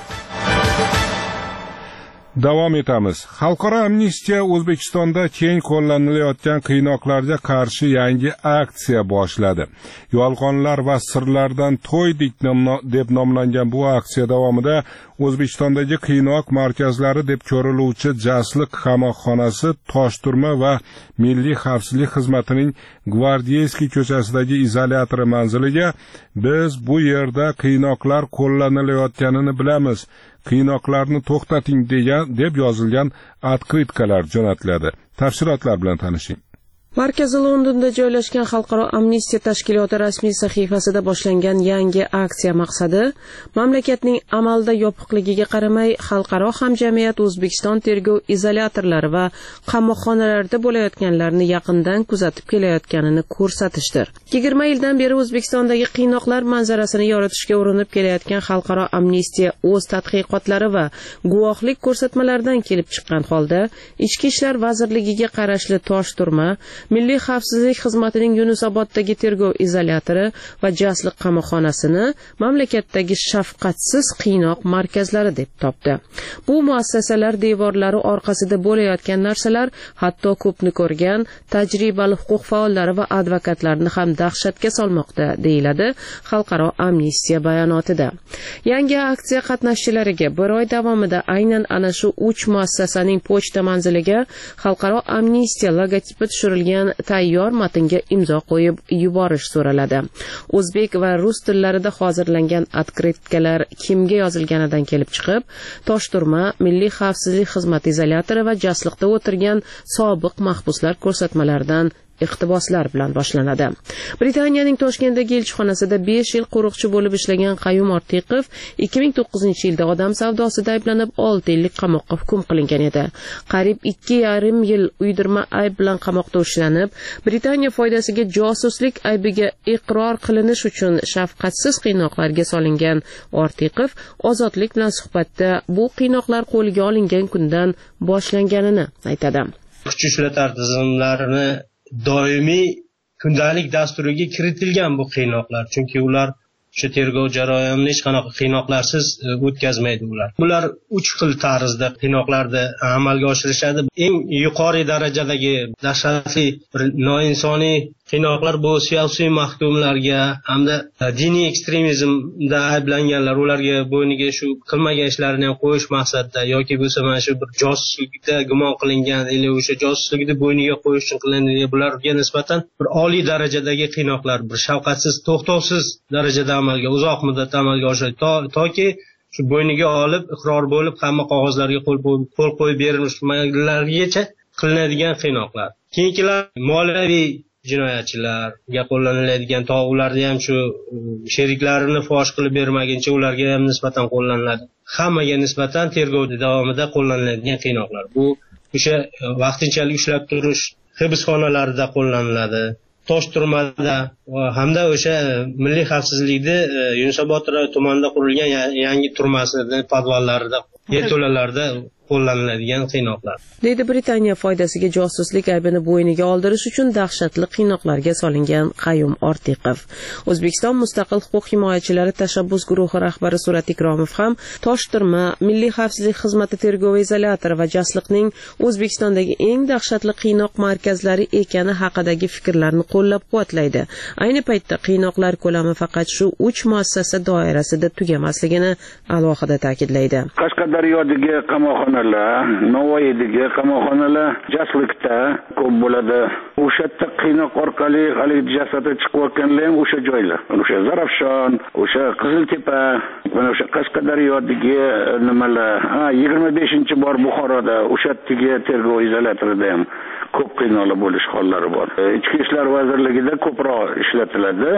Davom etamiz. Xalqaro amnistiya O'zbekistonda keng qo'llanilayotgan qiynoqlarga qarshi yangi aksiya boshladi. Yolg'onlar va sirlardan to'ydik deb nomlangan bu aksiya davomida O'zbekistondagi qiynoq markazlari deb ko'riluvchi Jasliq qamoqxonasi, Toshturma va Milliy xavfsizlik xizmatining Gvardiyskiy ko'chasidagi izolyatori manziliga biz bu yerda qiynoqlar qo'llanilayotganini bilamiz. Qiynoqlarni to'xtating deb yozilgan otkritkalar jo'natiladi. Tafsilotlar bilan tanishing. Markazi Londonda joylashgan Xalqaro amnistiya tashkiloti rasmiy sahifasida boshlangan yangi aksiya maqsadi mamlakatning amalda yopiqligiga qaramay xalqaro hamjamiyat O'zbekiston tergov izolyatorlari va qamoqxonalarida bo'layotganlarni yaqindan kuzatib kelayotganini ko'rsatishdir. 20 yildan beri O'zbekistondagi qiynoqlar manzarasini yoritishga urinib kelayotgan Xalqaro amnistiya o'z tadqiqotlari va guvohlik ko'rsatmalaridan kelib chiqqan holda Ichki ishlar vazirligiga qarashli Toshturma, Milliy xavfsizlik xizmatining Yunusoboddagi tergov izolyatori va Jasliq qamoqxonasini mamlakatdagi shafqatsiz qiynoq markazlari deb topdi. Bu muassasalar devorlari orqasida bo'layotgan narsalar hatto ko'pni ko'rgan tajribali huquq faollari va advokatlarni ham dahshatga solmoqda, deyiladi Xalqaro amnistiya bayonotida. Yangi aksiya qatnashchilariga bir oy davomida aynan ana shu 3 muassasaning pochta manziliga Xalqaro amnistiya logotipi tushirilgan tayyor matnga imzo qo'yib yuborish so'raladi. O'zbek va rus tillarida hozirlangan otkritkalar kimga yozilganidan kelib chiqib, Toshturma, Milliy xavfsizlik xizmati izolyatori va Jasliqda o'tirgan sobiq mahbuslar ko'rsatmalaridan iqtiboslar bilan boshlanadi. Britaniyaning Toshkentdagi elchixonasida 5 yil qo'riqchi bo'lib ishlagan Qayum Ortiqov 2009-yilda odam savdosida ayblanib 6 yillik qamoqqa hukm qilingan edi. Qariyb 2,5 yil uydirma ayb bilan qamoqda ushlanib, Britaniya foydasiga josuslik aybiga iqror qilinish uchun shafqatsiz qiynoqlarga solingan Ortiqov ozodlik bilan suhbatda bu qiynoqlar qo'lga olingan kundan boshlanganini aytadi. Kuch ishlatar tizimlarini doimiy kundalik dasturiga kiritilgan bu qiynoqlar, chunki ular o'sha tergov jarayonini hech qanaqa qiynoqlarsiz o'tkazmaydi ular. Bular 3 xil tarzda qiynoqlarni amalga oshirishadi. Eng yuqori darajadagi dahshatli noinsoniy qiynoqlar bu siyosiy mahkumlarga hamda diniy ekstremizmda ayblanganlar, ularga bo'yniga shu qilmagan ishlarini ham qo'yish maqsadida yoki bo'lsa mana shu bir josuslikda gumon qilingan yoki o'sha josuslikni bo'yniga qo'yish uchun qilingan, bularga nisbatan bir oliy darajadagi qiynoqlar, bir shafqatsiz, to'xtovsiz darajada uzoq muddat amalga oshadi toki shu bo'yniga olib iqror bo'lib hamma qog'ozlarga qo'l qo'yib berilmagunlarigacha qilinadigan qiynoqlar. Keyingilar moliyaviy jinoyatchilarga qo'llaniladigan, ularni ham shu sheriklarini fosh qilib bermaguncha ularga ham nisbatan qo'llaniladi. Hammaga nisbatan tergov davomida qo'llaniladigan qiynoqlar. Bu o'sha vaqtinchalik ushlab turish hibsxonalarida qo'llaniladi. Toshturmada hamda o'sha milliy xavfsizlikni Yunusobod tumanida qurilgan yangi turmasida, podvallarida, yerto'lalarda qo'llaniladigan qiynoqlar. Deydi Britaniya foydasiga josuslik aybini bo'yniga oldirish uchun dahshatli qiynoqlarga solingan Qayum Ortiqov. O'zbekiston mustaqil huquq himoyachilari tashabbus guruhi rahbari Surat Ikromov ham Toshturma, Milliy xavfsizlik xizmati tergov izolyatori va Jasliqning O'zbekistondagi eng dahshatli qiynoq markazlari ekani haqidagi fikrlarni qo'llab-quvvatlaydi. Ayni paytda qiynoqlar ko'lami faqat shu 3 muassasa doirasida tugamasligini alohida ta'kidlaydi. Qashqadaryodagi qamoqxona qamoqxonalar, Navoiydagi qamoqxonalar jaslikda ko'p bo'ladi. O'sha yerda qiynoq orqali haligi jasadi chiqayotganlar ham o'sha joylar. O'sha Zarafshon, o'sha Qiziltepa, mana o'sha Qashqadaryodagi nimalar, 25-bor Buxoroda o'sha yerdagi tergov izolyatorida ham ko'p qiynoqlar bo'lish hollari bor. Ichki ishlar vazirligida ko'proq ishlatiladi.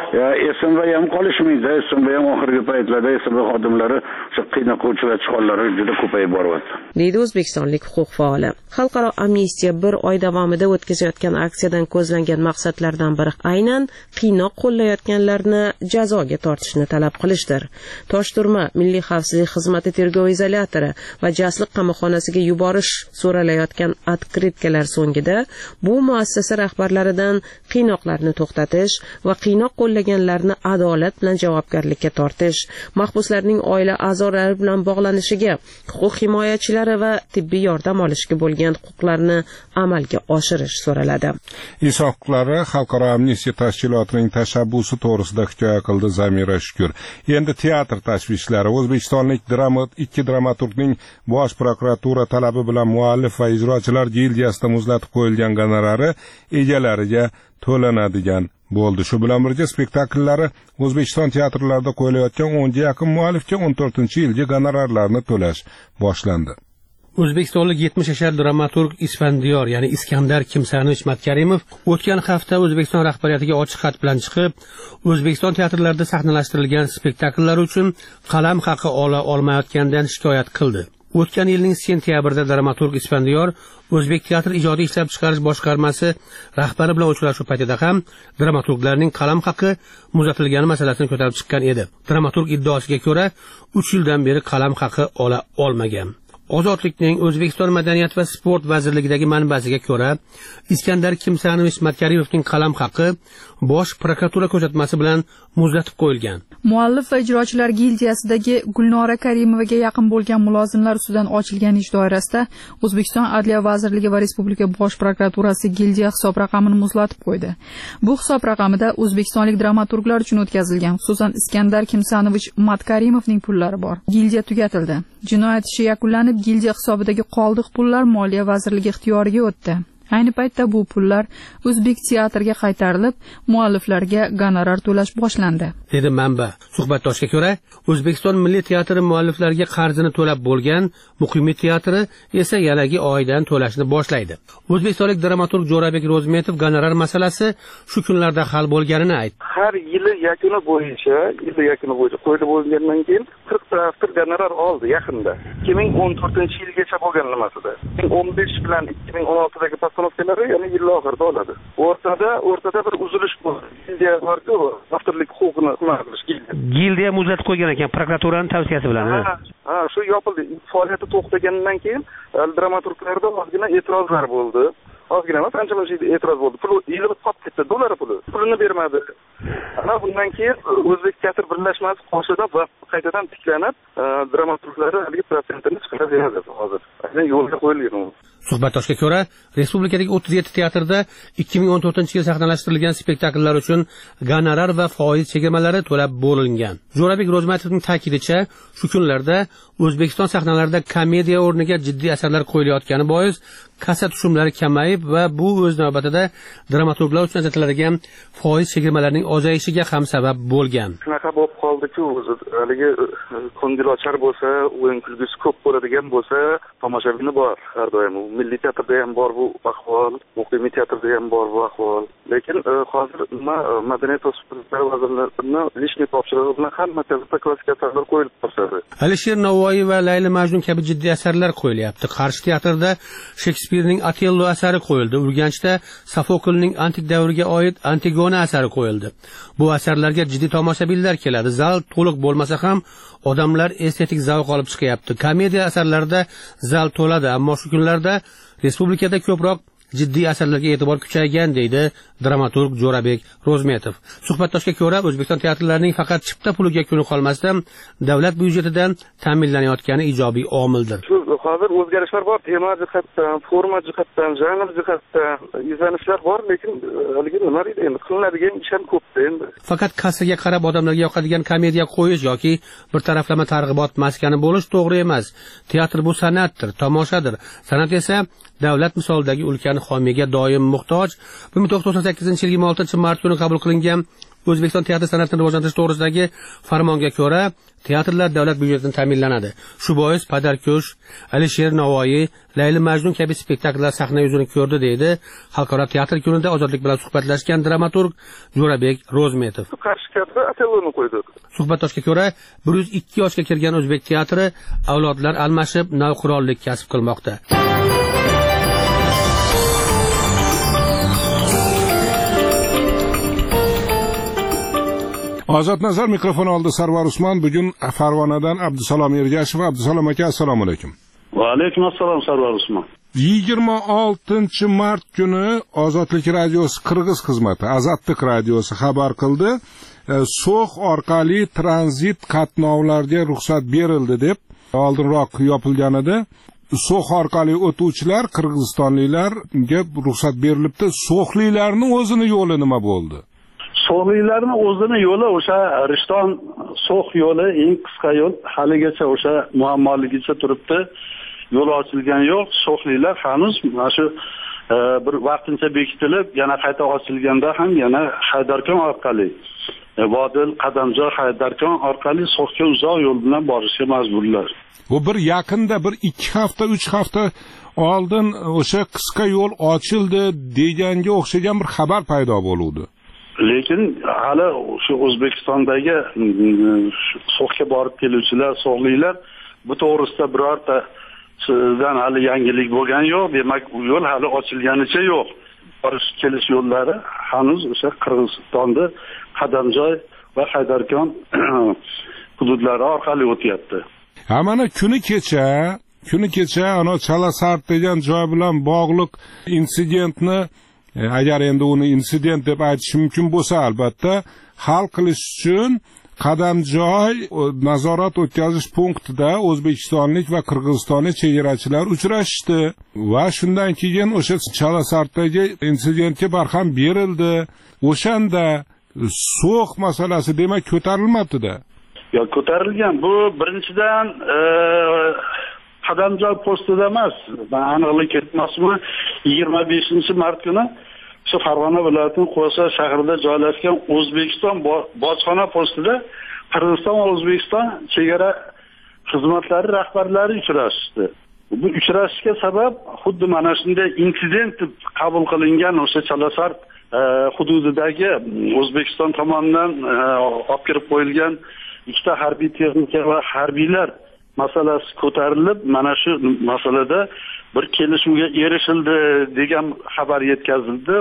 SMV ham qolishmaydi. SMV ham oxirgi paytlarda SMV xodimlari o'sha qiynoqqa uchratish hollari juda ko'payib boryapti. Deydi o'zbekistonlik huquq faoli. Xalqaro amnistiya bir oy davomida o'tkazayotgan aksiyadan ko'zlangan maqsadlardan biri aynan qiynoq qo'llayotganlarni jazoga tortishni talab qilishdir. Toshturma Milliy xavfsizlik xizmati tergov izolyatori va jasliq qamoqxonasiga yuborish so'ralayotgan otkritkalar so'ngida bu muassasa rahbarlaridan qiynoqlarni to'xtatish va qiynoq qo'llaganlarni adolat bilan javobgarlikka tortish, mahbuslarning oila a'zolari bilan bog'lanishiga, huquq himoyachilari va tibbiy yordam olishga bo'lgan huquqlarni amalga oshirish so'raladi. Inson huquqlari xalqaro amnistiya tashkilotining tashabbusi to'g'risida hikoya qildi Zamira Shukur. Endi teatr tashvishlari. O'zbekistonlik ikki dramaturgning Bosh prokuratura talabi bilan muallif va ijrochilar gildiyasida muzlatib qo'yilgan gonorari egalariga to'lanadigan bo'ldi. Shu bilan birga spektakllari O'zbekiston teatrlarida qo'yilayotgan 10 ga yaqin muallifga 14-yilga gonorarlarni to'lash boshlandi. O'zbekistonlik 70 yashar dramaturg Isfandiyor, ya'ni Iskandar Kimsanovich Matkarimov o'tgan hafta O'zbekiston rahbariyatiga ochiq xat bilan chiqib, O'zbekiston teatrlarida sahnalashtirilgan spektakllar uchun qalam haqi ola olmayotganidan shikoyat qildi. O'tgan yilning sentyabrida dramaturg Isfandiyor O'zbek teatr ijodiy ishlab chiqarish boshqarmasi rahbari bilan uchrashuv paytida ham dramaturglarning qalam haqi muzatilgani masalasini ko'tarib chiqqan edi. Dramaturg iddaosiga ko'ra 3 yildan beri qalam haqi ola olmagan. Ozodlikning O'zbekiston madaniyat va sport vazirligidagi manbasiga ko'ra, Iskandar Kimsanovich Matkarimovning qalam haqi Bosh prokuratura ko'rsatmasi bilan muzlatib qo'yilgan. Muallif va ijrochilar gildiyasidagi Gulnora Karimovaga yaqin bo'lgan mulozimlar ustidan ochilgan ish doirasida O'zbekiston Adliya vazirligi va Respublika Bosh prokuraturasi gildiya hisob raqamini muzlatib qo'ydi. Bu hisob raqamida o'zbekistonlik dramaturglar uchun o'tkazilgan, xususan Iskandar Kimsanovich Matkarimovning pullari bor. Gildiya tugatildi. Jinoyat ishi yakunlanib, gildiya hisobidagi qoldiq pullar Moliya vazirligi ixtiyoriga o'tdi. Ayni paytda bu pullar O'zbek teatriga qaytarilib, mualliflarga gonorar to'lash boshlandi, dedi manba. Suhbatdoshga ko'ra, O'zbekiston Milliy teatri mualliflarga qarzini to'lab bo'lgan, Muqimiy teatri esa yanagi oydan to'lashni boshlaydi. O'zbekistonlik dramaturg Jo'rabek Ro'zmetov gonorar masalasi shu kunlarda hal bo'lganini aytdi. Har yili yakuni bo'yicha qo'yilib bo'lgandan keyin 40 ta hafta gonorar oldi yaqinda. 2014-yilgacha bo'lgan nimasida. 2015 bilan 2016dagi postanovkalari yana yil oxirida oladi. O'rtada bir uzilish bo'ldi. Gildiya borku, avtorlik huquqini himoya qilish gildiya muzlatib qo'ygan ekan prokuraturaning tavsiyasi bilan. Ha, shu yopildi. Faoliyati to'xtagandan keyin dramaturglarda ozgina e'tirozlar bo'ldi. Ozgina emas, ancha-muncha e'tiroz bo'ldi. Pul yilib qolib ketdi, dollar pulini bermadi. Ana bundan keyin O'zbek teatr birlashmasi qoshida va qaytadan tiklanib, dramaturglar haligi protsentini chiqarib beradi hozir. Aynan yo'lga qo'yilgan. Suhbatdoshga ko'ra, respublikadagi 37 teatrda 2014-yil sahnalashtirilgan spektakllar uchun gonorar va foiz chegirmalari to'lab bo'lingan. Jo'rabek Ro'zmatovning ta'kidicha, shu kunlarda O'zbekiston sahnalarida komediya o'rniga jiddiy asarlar qo'yilayotgani bois kassa tushumlari kamayib va bu o'z navbatida dramaturglar uchun ajratiladigan foiz chegirmalarining ozayishiga ham sabab bo'lgan. Shunaqa bo'lib qoldi-ku, o'zi haligi ko'ngilochar bo'lsa, o'yin kulgusi ko'p bo'ladigan bo'lsa, tomoshabini bor har doim. Milliy teatrda ham bor bu ahvol, Muqimiy teatrda ham bor bu ahvol. Lekin hozir madaniyat va sport vazirlarining lishniy topshirig'i bilan hamma teatrda klassik asarlar qo'yilib turadi. Alisher Navoiy va Layli Majnun kabi jiddiy asarlar qo'yilyapti. Qarshi teatrda Shekspirning Otello asari qo'yildi. Urganchda Sofoklning antik davriga oid Antigona asari qo'yildi. Bu asarlarga jiddiy tomoshabinlar keladi. Zal to'liq bo'lmasa ham odamlar estetik zavq olib chiqyapti. Komediya asarlarida zal to'ladi, ammo shu kunlarda respublikada ko'proq jiddiy asarlarga e'tibor kuchaygan, deydi dramaturg Jo'rabek Ro'zmetov. Suhbatdoshga ko'ra, O'zbekiston teatrlarining faqat chipta puliga kuni qolmasdan davlat byudjetidan ta'minlanayotgani ijobiy omildir. Shu hozir o'zgarishlar bor, tema jihatdan, forma jihatdan, janr jihatdan izlanishlar bor, lekin haligi nima deydi endi qilinadigan ish ham ko'p endi. Faqat kassaga qarab odamlarga yoqadigan komediya qo'yish yoki bir taraflama targ'ibot maskani bo'lish to'g'ri emas. Teatr bu san'atdir, tomoshadir. San'at esa davlat misolidagi ulkan homiyaga doim muhtoj. 1998-yil 26-mart kuni qabul qilingan O'zbekiston teatr san'atini rivojlantirish to'g'risidagi farmonga ko'ra, teatrlar davlat byudjetidan ta'minlanadi. Shu bois Padarko'sh, Alisher Navoiy, Layli Majnun kabi spektakllar sahna yuzini ko'rdi, deydi Xalqaro teatr kunida ozodlik bilan suhbatlashgan dramaturg Jo'rabek Ro'zmetov. Qarshi teatrda Otelloni qo'ydik. Suhbatdoshga ko'ra, 102 yoshga kirgan o'zbek teatri avlodlar almashib navqirollik kasb qilmoqda. Ozod Nazar mikrofon oldi. Sarvar Usmon. Bugun Farg'onadan Abdusalom Ergashev. Abdusalom aka, assalomu alaykum. Va alaykum assalom Sarvar Usmon. 26-mart kuni Ozodlik radiosi Qirg'iz xizmati, Azatlik radiosi xabar qildi. So'x orqali tranzit qatnovlarga ruxsat berildi deb oldinroq yopilgan edi. So'x orqali o'tuvchilar qirg'izistonliklarga ruxsat berilibdi. So'xliklarning o'zini yo'li nima bo'ldi? So'xliklarning o'zini yo'li o'sha Rishton So'x yo'li eng qisqa yo'l, haligacha o'sha muammoligicha turibdi. Yo'l ochilgan yo'q. So'xliklar hanuz mana shu bir vaqtincha bekitilib, yana qayta ochilganda ham yana Haydarkon orqali, Vodil, Qadamjoy, Haydarkon orqali So'xga uzoq yo'l bilan borishga majburlar. Bu bir yaqinda bir 2 hafta, 3 hafta oldin o'sha qisqa yo'l ochildi deganga o'xshagan bir xabar paydo bo'ldi. Lekin hali shu O'zbekistondagi So'xga borib keluvchilar, so'xliklar bu to'g'risida birorta sizdan hali yangilik bo'lgan yo'q. Demak, u yo'l hali ochilganicha yo'q. Borish kelish yo'llari hanuz o'sha Qirg'izistonda Qadamjoy va Haydarkon hududlari orqali o'tyapti. Mana kuni kecha ana Chalasart degan joy bilan bog'liq insidentni, agar endi uni insident deb aytish mumkin bo'lsa, albatta hal qilish uchun Qadamjoy nazorat o'tkazish punktida o'zbekistonlik va qirg'izistonlik chegarachilar uchrashdi va shundan keyin o'sha Chalasartdagi insidentga barham berildi. O'shanda So'x masalasi demak ko'tarilmabdi-da. Yo'q, ko'tarilgan. Bu birinchidan Qadamjoy postida emas. Men aniqlik ketmasman. 25-mart kuni shu Farg'ona viloyatining Qo'sha shahrida joylashgan O'zbekiston bojxona postida Qirg'iziston va O'zbekiston chegara xizmatlari rahbarlari uchrashdi. Bu uchrashishga sabab xuddi mana shunday insident qabul qilingan o'sha Chalasart hududidagi O'zbekiston tomonidan olib kirib qo'yilgan ikkita harbiy texnika va harbiylar masalasi ko'tarilib, mana shu masalada bir kelishuvga erishildi degan xabar yetkazildi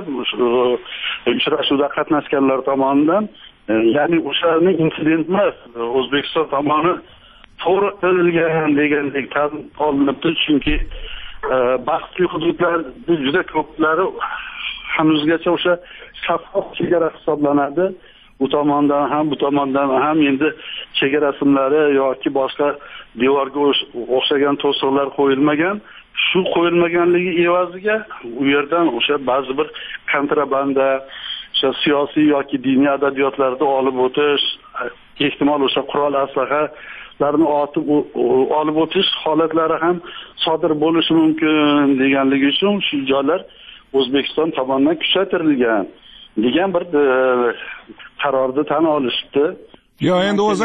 uchrashuvda qatnashganlar tomonidan. Ya'ni o'shaning insident emas, O'zbekiston tomoni to'g'ri qilingan degandek tan olinibdi, chunki bahsli hududlar juda ko'plari hanuzgacha o'sha shaffof chegara hisoblanadi. Bu tomondan ham, bu tomondan ham endi chegara simlari yoki boshqa devorga o'xshagan to'siqlar qo'yilmagan. Shu qo'yilmaganligi evaziga u yerdan o'sha ba'zi bir kontrabanda, o'sha siyosiy yoki diniy adabiyotlarda olib o'tish, ehtimol o'sha qurol aslahalarni olib o'tish holatlari ham sodir bo'lishi mumkin deganligi uchun shu joylar O'zbekiston tomonidan kuchaytirilgan degan bir qarorni tan olishdi. Yo, endi o'zi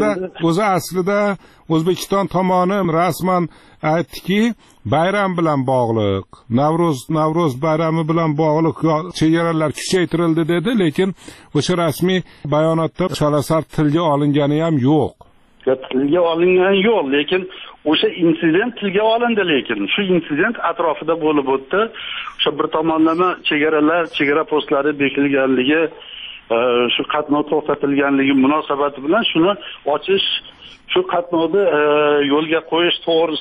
aslida O'zbekiston tomoni rasman aytdiki, bayram bilan bog'liq, Navro'z bayrami bilan bog'liq chegaralar kuchaytirildi dedi, lekin o'sha rasmiy bayonotda Chalasart tilga olingani ham yo'q. Tilga olingani yo'q, lekin o'sha insident tilga olindi, lekin shu insident atrofida bo'lib o'tdi. O'sha bir tomonlama chegara postlari bekilganligi, shu qatnov to'xtatilganligi munosabati bilan shuni ochish, shu qatnovni yo'lga qo'yish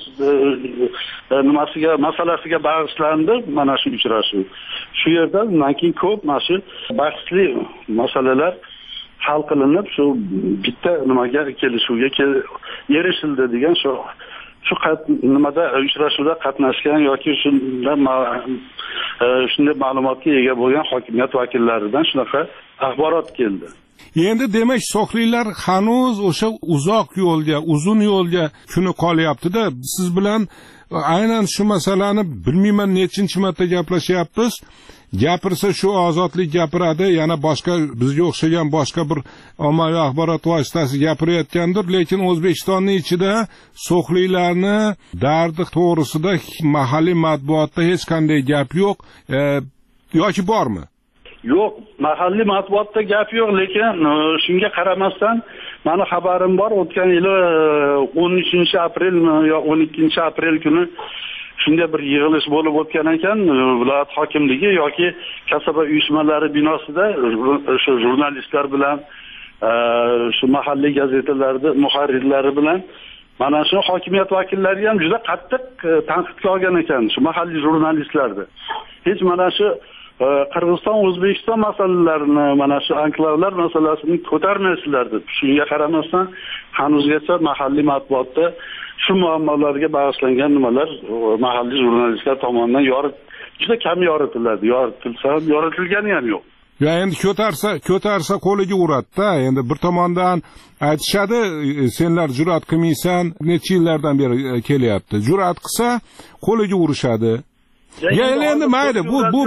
to'g'risida masalasiga bag'ishlandi mana shu uchrashuv. Shu yerda undan keyin ko'p mana shu bahsli masalalar hal qilinib, shu bitta nimaga kelishuvga erishildi degan shu shu nimada uchrashuvda qatnashgan yoki shunday ma'lumotga ega bo'lgan hokimiyat vakillaridan shunaqa axborot keldi. Endi demak, so'xlilar hanuz o'sha uzoq yo'lga, uzun yo'lga kuni qolyapti-da. Siz bilan aynan shu masalani bilmayman nechinchi marta gaplashyapmiz. Gapirsa shu ozodlik gapiradi, yana boshqa bizga o'xshagan boshqa bir ommaviy axborot vositasi gapirayotgandir, lekin O'zbekistonning ichida so'xlilarni dardi to'g'risida mahalliy matbuotda hech qanday gap yo'q, yoki bormi? Yo'q, mahalliy matbuotda gap yo'q, lekin shunga qaramasdan meni xabarim bor, o'tgan yili 13-aprel yo 12-aprel kuni shunday bir yig'ilish bo'lib o'tgan ekan, viloyat hokimligi yoki kasaba uyushmalari binosida shu jurnalistlar bilan, shu mahalliy gazetalarda muharrirlari bilan mana shu hokimiyat vakillari ham juda qattiq tanqidga olgan ekan shu mahalliy jurnalistlarni. Hech mana shu Qirg'iziston, O'zbekiston masalalarini, mana shu anklavlar masalasini ko'tarmaysizlar deb. Shunga qaramasdan hanuzgacha mahalliy matbuotda shu muammolarga bag'ishlangan nimalar mahalliy jurnalistlar tomonidan juda kam yoritiladi. Yoritilsa ham yoritilgani ham yo'q. Ya endi ko'tarsa qo'liga uradi-da. Endi bir tomondan aytishadi, senlar jur'at qilmaysan, necha yillardan beri kelyapti. Jur'at qilsa qo'liga urishadi. Ya endi mayli,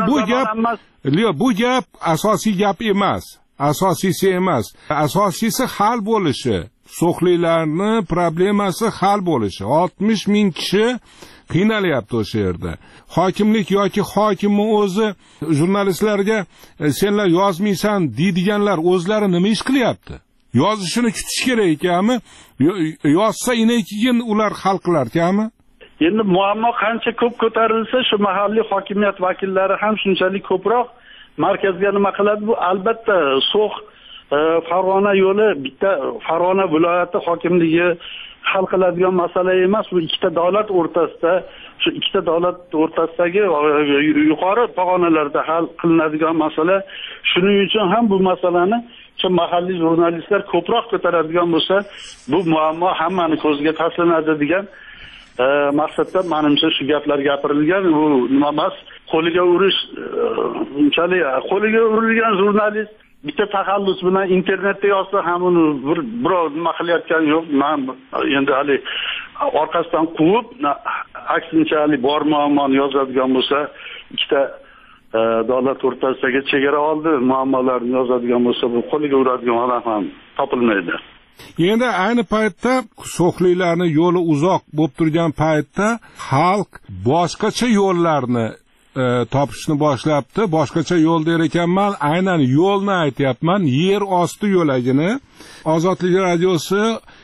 bu gap asosiy gap emas. Asosiysi emas. Asosiysi hal bo'lishi. So'xlilarni problemasi hal bo'lishi. 60 ming kishi qiynalyapti o'sha yerda. Hokimlik yoki hokimning o'zi jurnalistlarga senlar yozmaysan deydiganlar o'zlari nima ish qilyapti? Yozishini kutish kerak ekanmi? Yozsa keyin ular hal qilar ekanmi? Endi muammo qancha ko'p ko'tarilsa, shu mahalliy hokimiyat vakillari ham shunchalik ko'proq markazga nima qiladi? Bu albatta So'x Farg'ona yo'li bitta Farg'ona viloyati hokimligi hal qiladigan masala emas. Bu ikkita davlat o'rtasida, shu ikkita davlat o'rtasidagi yuqori pog'onalarda hal qilinadigan masala. Shuning uchun ham bu masalani shu mahalliy jurnalistlar ko'proq ko'taradigan bo'lsa, bu muammo hammani ko'ziga tashlanadi degan maqsadda menimcha shu gaplar gapirilgan. U nima emas, qo'liga urish, unchalik qo'liga urilgan jurnalist bitta taxallus bilan internetda yozsa ham uni birov nima qilayotgani yo'q. Men endi hali orqasidan quvib, aksincha hali bor muammoni yozadigan bo'lsa, ikkita davlat o'rtasidagi chegara oldi muammolarni yozadigan bo'lsa, bu qo'liga uradigan odam ham topilmaydi. Endi ayni paytda so'xlilarni yo'li uzoq bo'lib turgan paytda xalq boshqacha yo'llarni topishni boshlabdi. Boshqacha yo'l der ekanman, aynan yo'lni aytyapman, yer osti yo'lagini. Ozodlik radiosi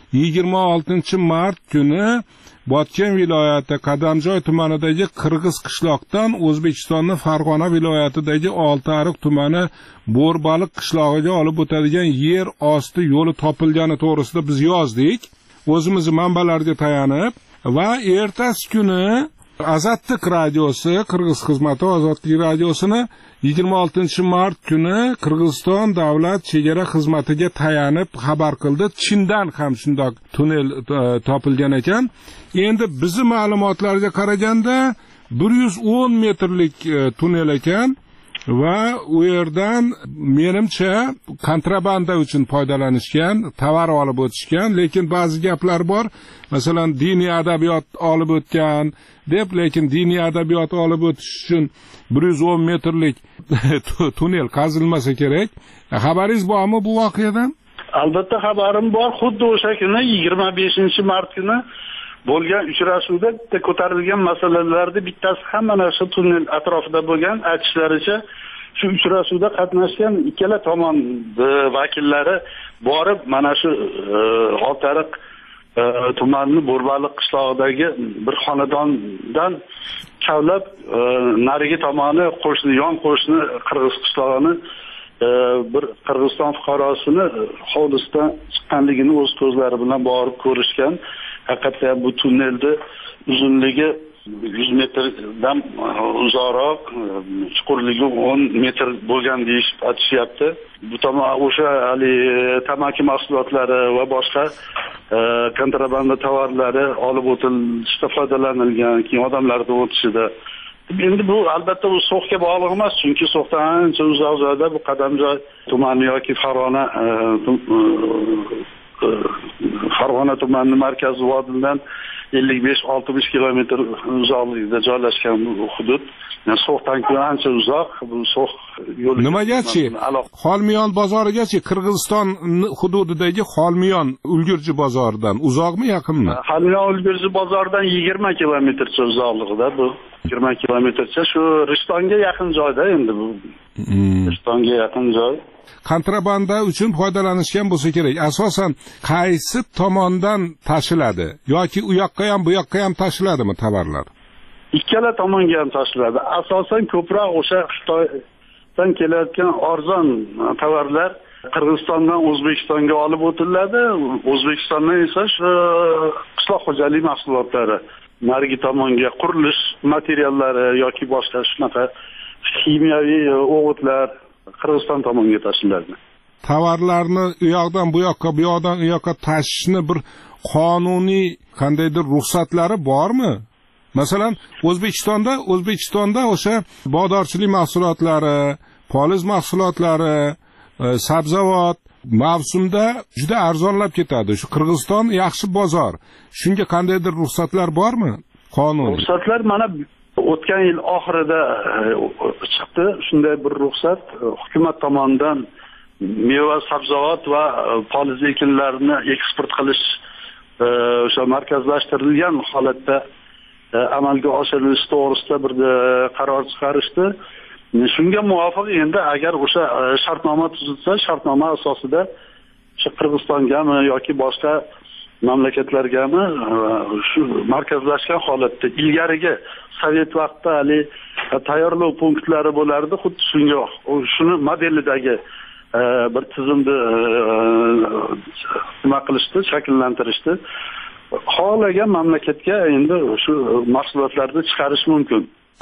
26-mart kuni Botken viloyati Qadamjoy tumanidagi Qirg'iz qishloqdan O'zbekistonning Farg'ona viloyatidagi Oltiariq tumani Bo'rbaliq qishlog'iga olib o'tadigan yer osti yo'li topilgani to'g'risida biz yozdik, o'zimizning manbalarga tayanib, va ertasi kuni Azatlik radiosi, Qirg'iz xizmati Ozodlik radiosini 26-mart kuni Qirg'iziston davlat chegara xizmatiga tayanib xabar qildi. Chindan ham shunday tunnel topilgan ekan. Endi bizning ma'lumotlarga qaraganda 110 metrlik tunnel ekan va u yerdan menimcha kontrabanda uchun foydalanishgan, tovar olib o'tishgan, lekin ba'zi gaplar bor. Masalan, diniy adabiyot olib o'tgan deb, lekin diniy adabiyot olib o'tish uchun 110 metrlik tunnel qazilmasa kerak. Xabaringiz bormi bu voqeadan? Albatta xabarim bor. Xuddi o'sha kuni 25-mart kuni bo'lgan uchrashuvda ko'tarilgan masalalarning bittasi ham mana shu tunnel atrofida bo'lgan. Aytishlaricha, shu uchrashuvda qatnashgan ikkala tomon vakillari borib, mana shu Oltiariq tumanining Bo'rbaliq qishlog'idagi bir xonadondan kavlab narigi tomoni qo'shni, yon qo'shni Qirg'iz qishlog'ini bir Qirg'iziston fuqarosini hovlisidan chiqqanligini o'z ko'zlari bilan borib ko'rishgan. Haqiqatda bu tunnelni uzunligi 100 metrdan uzoqroq, chuqurligi 10 metr bo'lgan deyishyapti. Bu tomon o'sha hali tamaki mahsulotlari va boshqa kontrabanda tovarlari olib o'tilishda foydalanilgan, keyin odamlarni o'tishida. Endi bu albatta bu So'xga bog'liq emas, chunki So'xdan ancha uzoqda bu Qadamjoy tumani yoki Farg'ona tumani markaziy vodidan 55-60 kilometr uzoqlikda joylashgan bu hudud. Yani So'xdan ancha uzoq, bu So'x yo'li. Nimagachi? Xolmiyon bozorigachi Qirg'iziston hududidagi Xolmiyon Ulgurji bozoridan uzoqmi, yaqinmi? Xolmiyon Ulgurji bozoridan 20 kilometrcha uzoqlikda bu. 20 kilometrcha shu Rishtonga yaqin joyda endi bu. Rishtonga yaqin joy. Kontrabanda uchun foydalanishgan bo'lsa kerak. Asosan qaysi tomondan tashiladi yoki u yoqqa ham bu yoqqa ham tashiladimi tovarlar? Ikkala tomonga ham tashiladi. Asosan ko'proq o'sha Xitoydan kelayotgan arzon tovarlar Qirg'izistondan O'zbekistonga olib o'tiladi. O'zbekistondan esa shu qishloq xo'jaligi mahsulotlari, narigi tomonga qurilish materiallari yoki boshqa shunaqa kimyoviy o'g'itlar Qirg'iziston tomoniga tashiladi. Tovarlarni u yoqdan bu yoqqa, bu yoqdan u yoqqa tashishni bir qonuniy qandaydir ruxsatlari bormi? Masalan, O'zbekistonda o'sha bog'dorchilik mahsulotlari, poliz mahsulotlari, sabzavot mavsumda juda arzonlab ketadi. Shu Qirg'iziston yaxshi bozor. Shunga qandaydir ruxsatlar bormi? Qonuniy. Ruxsatlar mana o'tgan yil oxirida chiqdi. Shunday bir ruxsat hukumat tomonidan meva, sabzavot va poliz ekinlarini eksport qilish o'sha markazlashtirilgan holatda amalga oshirilishi to'g'risida bir qaror chiqarishdi. Shunga muvofiq endi agar o'sha shartnoma tuzilsa, shartnoma asosida shu Qirg'izistongami yoki boshqa mamlakatlargami shu markazlashgan holatda ilgarigi sovet vaqtida hali tayyorlov punktlari bo'lardi, xuddi shunga shuni modelidagi bir tizimni nima qilishdi, shakllantirishdi. Xohlagan mamlakatga endi shu mahsulotlarni chiqarish mumkin.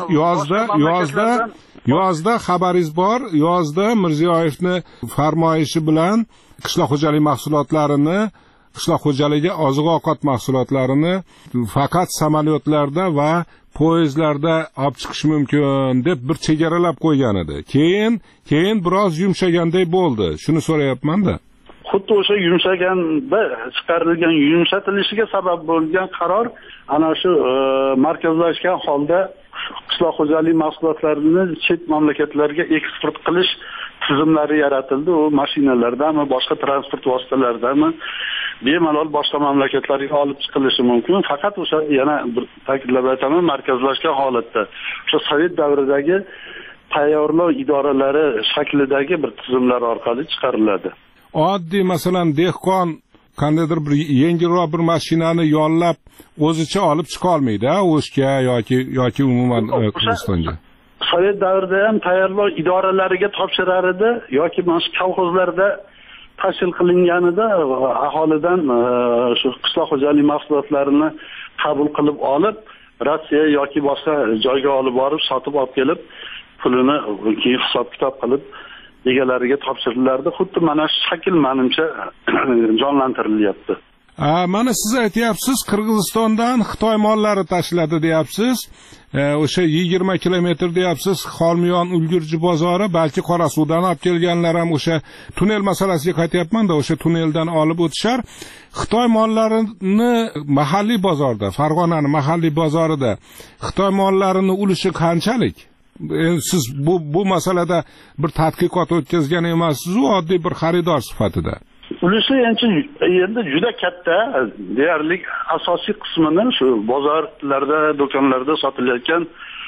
Yozda xabaringiz bor, yozda Mirziyoyevni farmoyishi bilan qishloq xo'jaligi mahsulotlarini, qishloq xo'jaligi oziq-ovqat mahsulotlarini faqat samolyotlarda va poyezdlarda olib chiqish mumkin deb bir chegaralab qo'ygan edi. Keyin biroz yumshaganday bo'ldi. Shuni so'rayapman-da. Xuddi o'sha yumshaganda chiqarilgan yumshatilishiga sabab bo'lgan qaror ana shu markazlashgan holda qishloq xo'jaligi mahsulotlarini chet mamlakatlarga eksport qilish tizimlari yaratildi. U mashinalardami, boshqa transport vositalaridami bemalol boshqa mamlakatlarga olib chiqilishi mumkin. Faqat o'sha yana bir ta'kidlab aytaman, markazlashgan holatda o'sha sovet davridagi tayyorlov idoralari shaklidagi bir tizimlar orqali chiqariladi. Oddiy masalan dehqon qandaydir bir yengilroq bir mashinani yollab o'zicha olib chiqa olmaydi, O'shga yoki umuman Qirg'izistonga. Sovet davrida ham tayyorlov idoralariga topshirar edi yoki mana kolxozlarda tashkil qilinganida aholidan shu qishloq xo'jaligi mahsulotlarini qabul qilib olib, Rossiya yoki boshqa joyga olib borib, sotib olib kelib, pulini keyin hisob-kitob qilib egalariga topshirilardi. Xuddi mana shu shakl menimcha jonlantirilyapti. Mana siz aytyapsiz, Qirg'izistondan Xitoy mollari tashiladi deyapsiz. O'sha 20 kilometr deyapsiz, Xolmiyon Ulgurji bozori, balki Qorasuvdan olib kelganlar ham o'sha tunnel masalasiga qaytyapman-da, o'sha tunneldan olib o'tishar. Xitoy mollarini mahalliy bozorda, Farg'onaning mahalliy bozorida Xitoy mollarini ulushi qanchalik? Siz bu masalada bir tadqiqot o'tkazgan emassiz, oddiy bir xaridor sifatida. Ulushi endi juda katta, deyarli asosiy qismini shu bozorlarda, do'konlarda sotilayotgan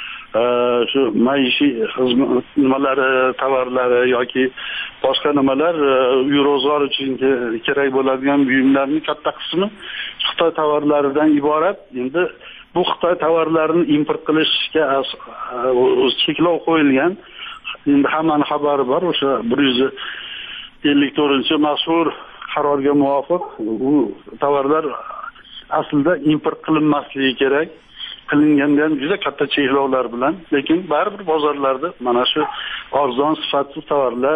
shu maishiy nimalari, tovarlari yoki boshqa nimalar, uy ro'zg'or uchun kerak bo'ladigan buyumlarning katta qismi Xitoy tovarlaridan iborat. Endi bu Xitoy tovarlarini import qilishga cheklov qo'yilgan. Endi hammaning xabari bor, o'sha 154-mashhur qarorga muvofiq u tovarlar aslida import qilinmasligi kerak. Qilinganda ham juda katta cheklovlar bilan, lekin baribir bozorlarda mana shu arzon sifatsiz tovarlar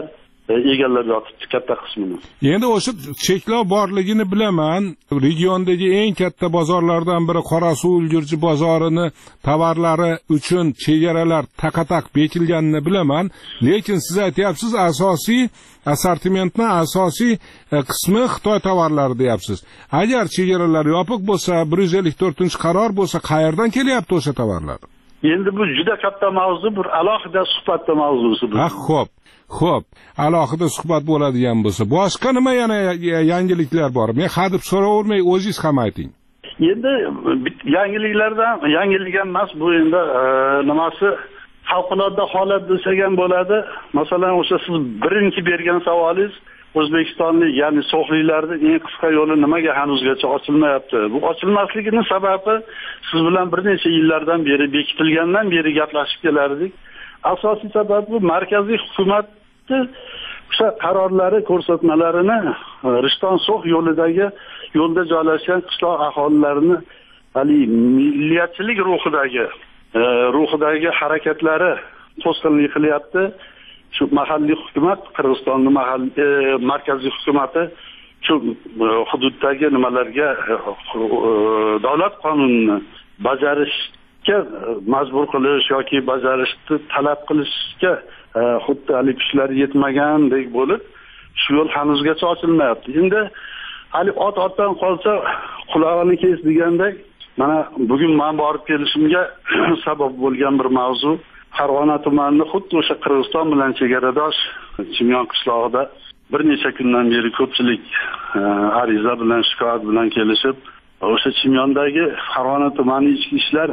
egallab yotibdi katta qismini. Endi o'sha cheklov borligini bilaman. Regiondagi eng katta bozorlardan biri Qorasuv Ulgurji bozorini tovarlari uchun chegaralar taqataq bekilganini bilaman, lekin siz aytyapsiz asosiy assortimentning asosiy qismi Xitoy tovarlari deyapsiz. Agar chegaralar yopiq bo'lsa, 154-qaror bo'lsa, qayerdan kelyapti o'sha tovarlar? Endi bu juda katta mavzu, bir alohida suhbatda mavzusi bu. Xo'p, alohida suhbat bo'ladigan bo'lsa, boshqa nima yana yangiliklar bor? Men hadeb so'ravermay, o'zingiz ham ayting. Endi yangilik emas, bu endi nimasi favqulodda holat desak ham bo'ladi. Masalan, o'sha siz birinchi bergan savolingiz O'zbekistonlik, ya'ni so'xliklarda eng qisqa yo'li nimaga hanuzgacha ochilmayapti? Bu ochilmasligining sababi siz bilan bir necha yillardan beri bekitilgandan beri gaplashib kelardik. Asosiy sabab bu markaziy hukumatning o'sha qarorlari, ko'rsatmalarini Rishton-So'x yo'lda joylashgan qishloq aholilarini milliyatchilik ruhidagi harakatlari to'sqinlik qilyapti. Shu mahalliy hukumat, Qirg'izistonning markaziy hukumati shu hududdagi nimalarga davlat qonunini bajarishga majbur qilish yoki bajarishni talab qilishga xuddi hali kuchlari yetmagandek bo'lib, shu yo'l hanuzgacha ochilmayapti. Endi hali otdan qolsa qulog'ini kes degandek, mana bugun men borib kelishimga sabab bo'lgan bir mavzu Farg'ona tumanida xuddi o'sha Qirg'iziston bilan chegaradosh Chimyon qishlog'ida bir necha kundan beri ko'pchilik ariza bilan, shikoyat bilan kelishib, o'sha Chimyondagi Farg'ona tumani ichki ishlar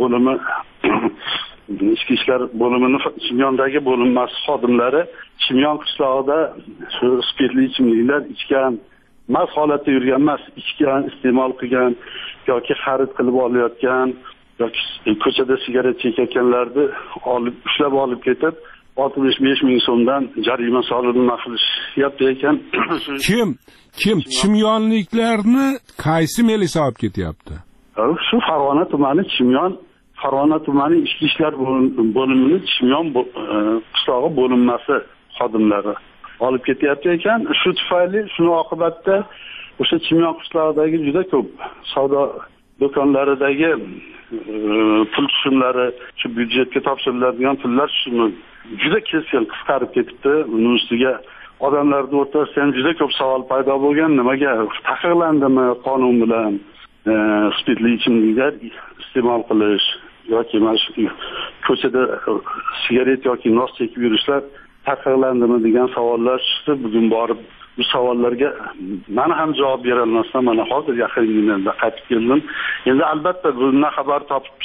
bo'limining Chimyondagi bo'linmasi xodimlari Chimyon qishlog'ida shu spirtli ichimliklar ichgan, mast holatda yurgan emas, ichgan, iste'mol qilgan yoki xarid qilib olayotgan yoki ko'chada sigaret chekayotganlarni ushlab olib ketib 65 ming so'mdan jarima solig'ini qilishyapti ekan. Kim Chimyonliklarni qaysi milisa olib ketyapti? Shu Farg'ona tumani ichki ishlar bo'limining Chimyon qishlog'i bo'linmasi xodimlari olib ketyapti ekan. Shu tufayli shuni oqibatda o'sha Chimyon qishlog'idagi juda ko'p savdo do'konlaridagi pul tushumlari, shu byudjetga topshiriladigan pullar tushumi juda keskin qisqarib ketibdi. Uning ustiga odamlarning o'rtasida ham juda ko'p savol paydo bo'lgan. Nimaga taqiqlandimi qonun bilan spirtli ichimliklar iste'mol qilish yoki mana shu ko'chada sigaret yoki nos chekib yurishlar taqiqlandimi degan savollar chiqdi. Bugun borib bu savollarga men ham javob bera olmasam, mana hozir yaqinginada qaytib keldim. Endi albatta bundan xabar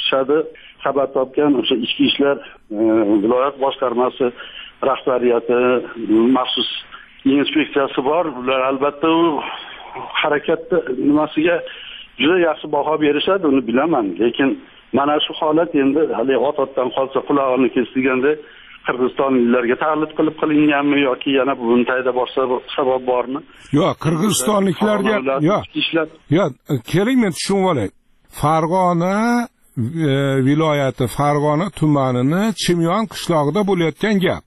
topgan o'sha ichki ishlar viloyat boshqarmasi rahbariyati, maxsus inspeksiyasi bor. Ular albatta u harakatni nimasiga juda yaxshi baho berishadi, uni bilaman. Lekin mana shu holat endi hali otdan qolsa qulog'ini kes deganda Qirg'izistonliklarga taqlid qilib qilinganmi yoki yana buntayda boshqa sabab bormi? Yo'q, Qirg'izistonliklarga yo'q, keling men tushunib olay. Farg'ona viloyati, Farg'ona tumanini Chimyon qishlog'ida bo'layotgan gap.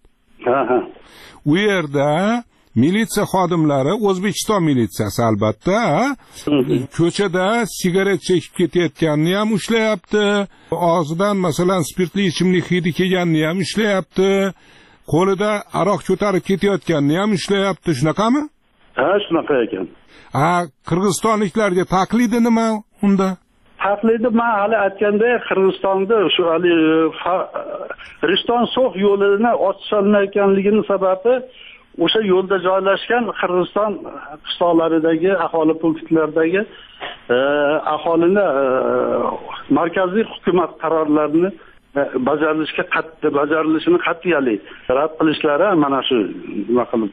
U yerda militsiya xodimlari, O'zbekiston militsiyasi albatta, ko'chada sigaret chekib ketayotganini ham ushlayapti. Og'zidan masalan spirtli ichimlik hidi kelganini ham ushlayapti. Qo'lida aroq ko'tarib ketayotganini ham ushlayapti. Shunaqami? Shunaqa ekan. Qirg'izistonliklarga taqlidi nima unda? Taqlidi men hali aytgandek, Qirg'izistonda shu hali Rishton-So'x yo'lini ochilmayotganligining sababi o'sha yo'lda joylashgan Qirg'iziston qishloqlaridagi aholi punktlaridagi aholini markaziy hukumat qarorlarini bajarilishini qat'iylik rad qilishlari mana shu nima qilib.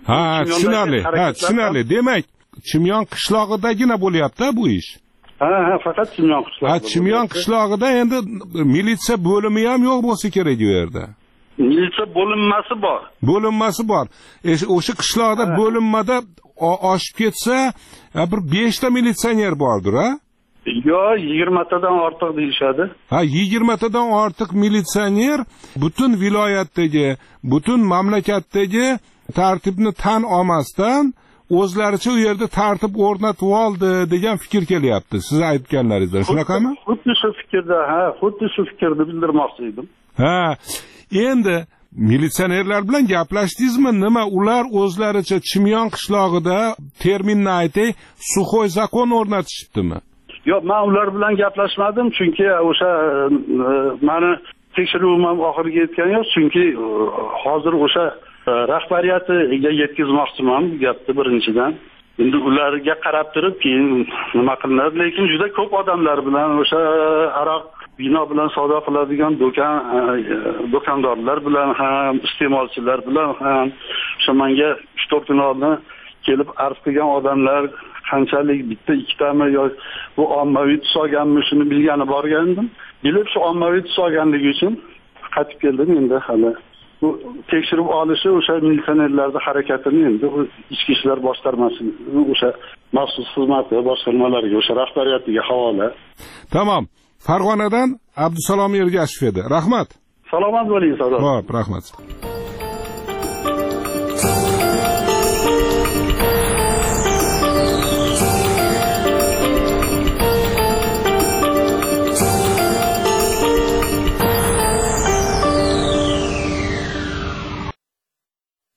Tushunarli. Demak, Chimyon qishlog'idagina bo'lyapti bu ish. Faqat Chimyon qishlog'ida. Chimyon qishlog'ida endi militsiya bo'limi ham yo'q bo'lsa kerak u yerda. Militsiya bo'linmasi bor. O'sha qishloqda bo'linmada oshib ketsa, bir 5 ta militsioner bordir, ha? Yo'q, 20 tadan ortiq deyishadi. 20 tadan ortiq militsioner butun viloyatdagi, butun mamlakatdagi tartibni tan olmasdan o'zlaricha u yerda tartib o'rnatib oldi degan fikr kelyapti siz aytganlaringizdan, shunaqami? Xuddi shu fikrda, xuddi shu fikrni bildirmoqchi edim. Endi militsionerlar bilan gaplashdingizmi? Nima ular o'zlaricha Chimyon qishlog'ida terminni aytay, suxoy zakon o'rnatishibdimi? Yo'q, men ular bilan gaplashmadim, chunki o'sha meni tekshiruvim ham oxiriga yetgani yo'q, chunki hozir o'sha rahbariyatiga yetkazmoqchiman bu gapni birinchidan. Endi ularga qarab turib keyin nima qilinadi, lekin juda ko'p odamlar bilan o'sha aroq bino bilan savdo qiladigan do'kondorlar bilan ham, iste'molchilar bilan ham, o'sha menga 3-4 kun oldin kelib arz qilgan odamlar qanchalik, bitta ikkitami yo bu ommaviy tus olganmi shuni bilgani borgandim. Bilib shu ommaviy tus olganligi uchun qaytib keldim. Endi hali bu tekshirib olishi o'sha militsionerlarning harakatini endi ichki ishlar boshqarmasining o'sha maxsus xizmati boshqarmalariga, o'sha rahbariyatiga havola. Tamom. Farg'onadan Abdusalom Ergashev edi. Rahmat. Salomat bo'ling, Sardor. Xo'p, rahmat.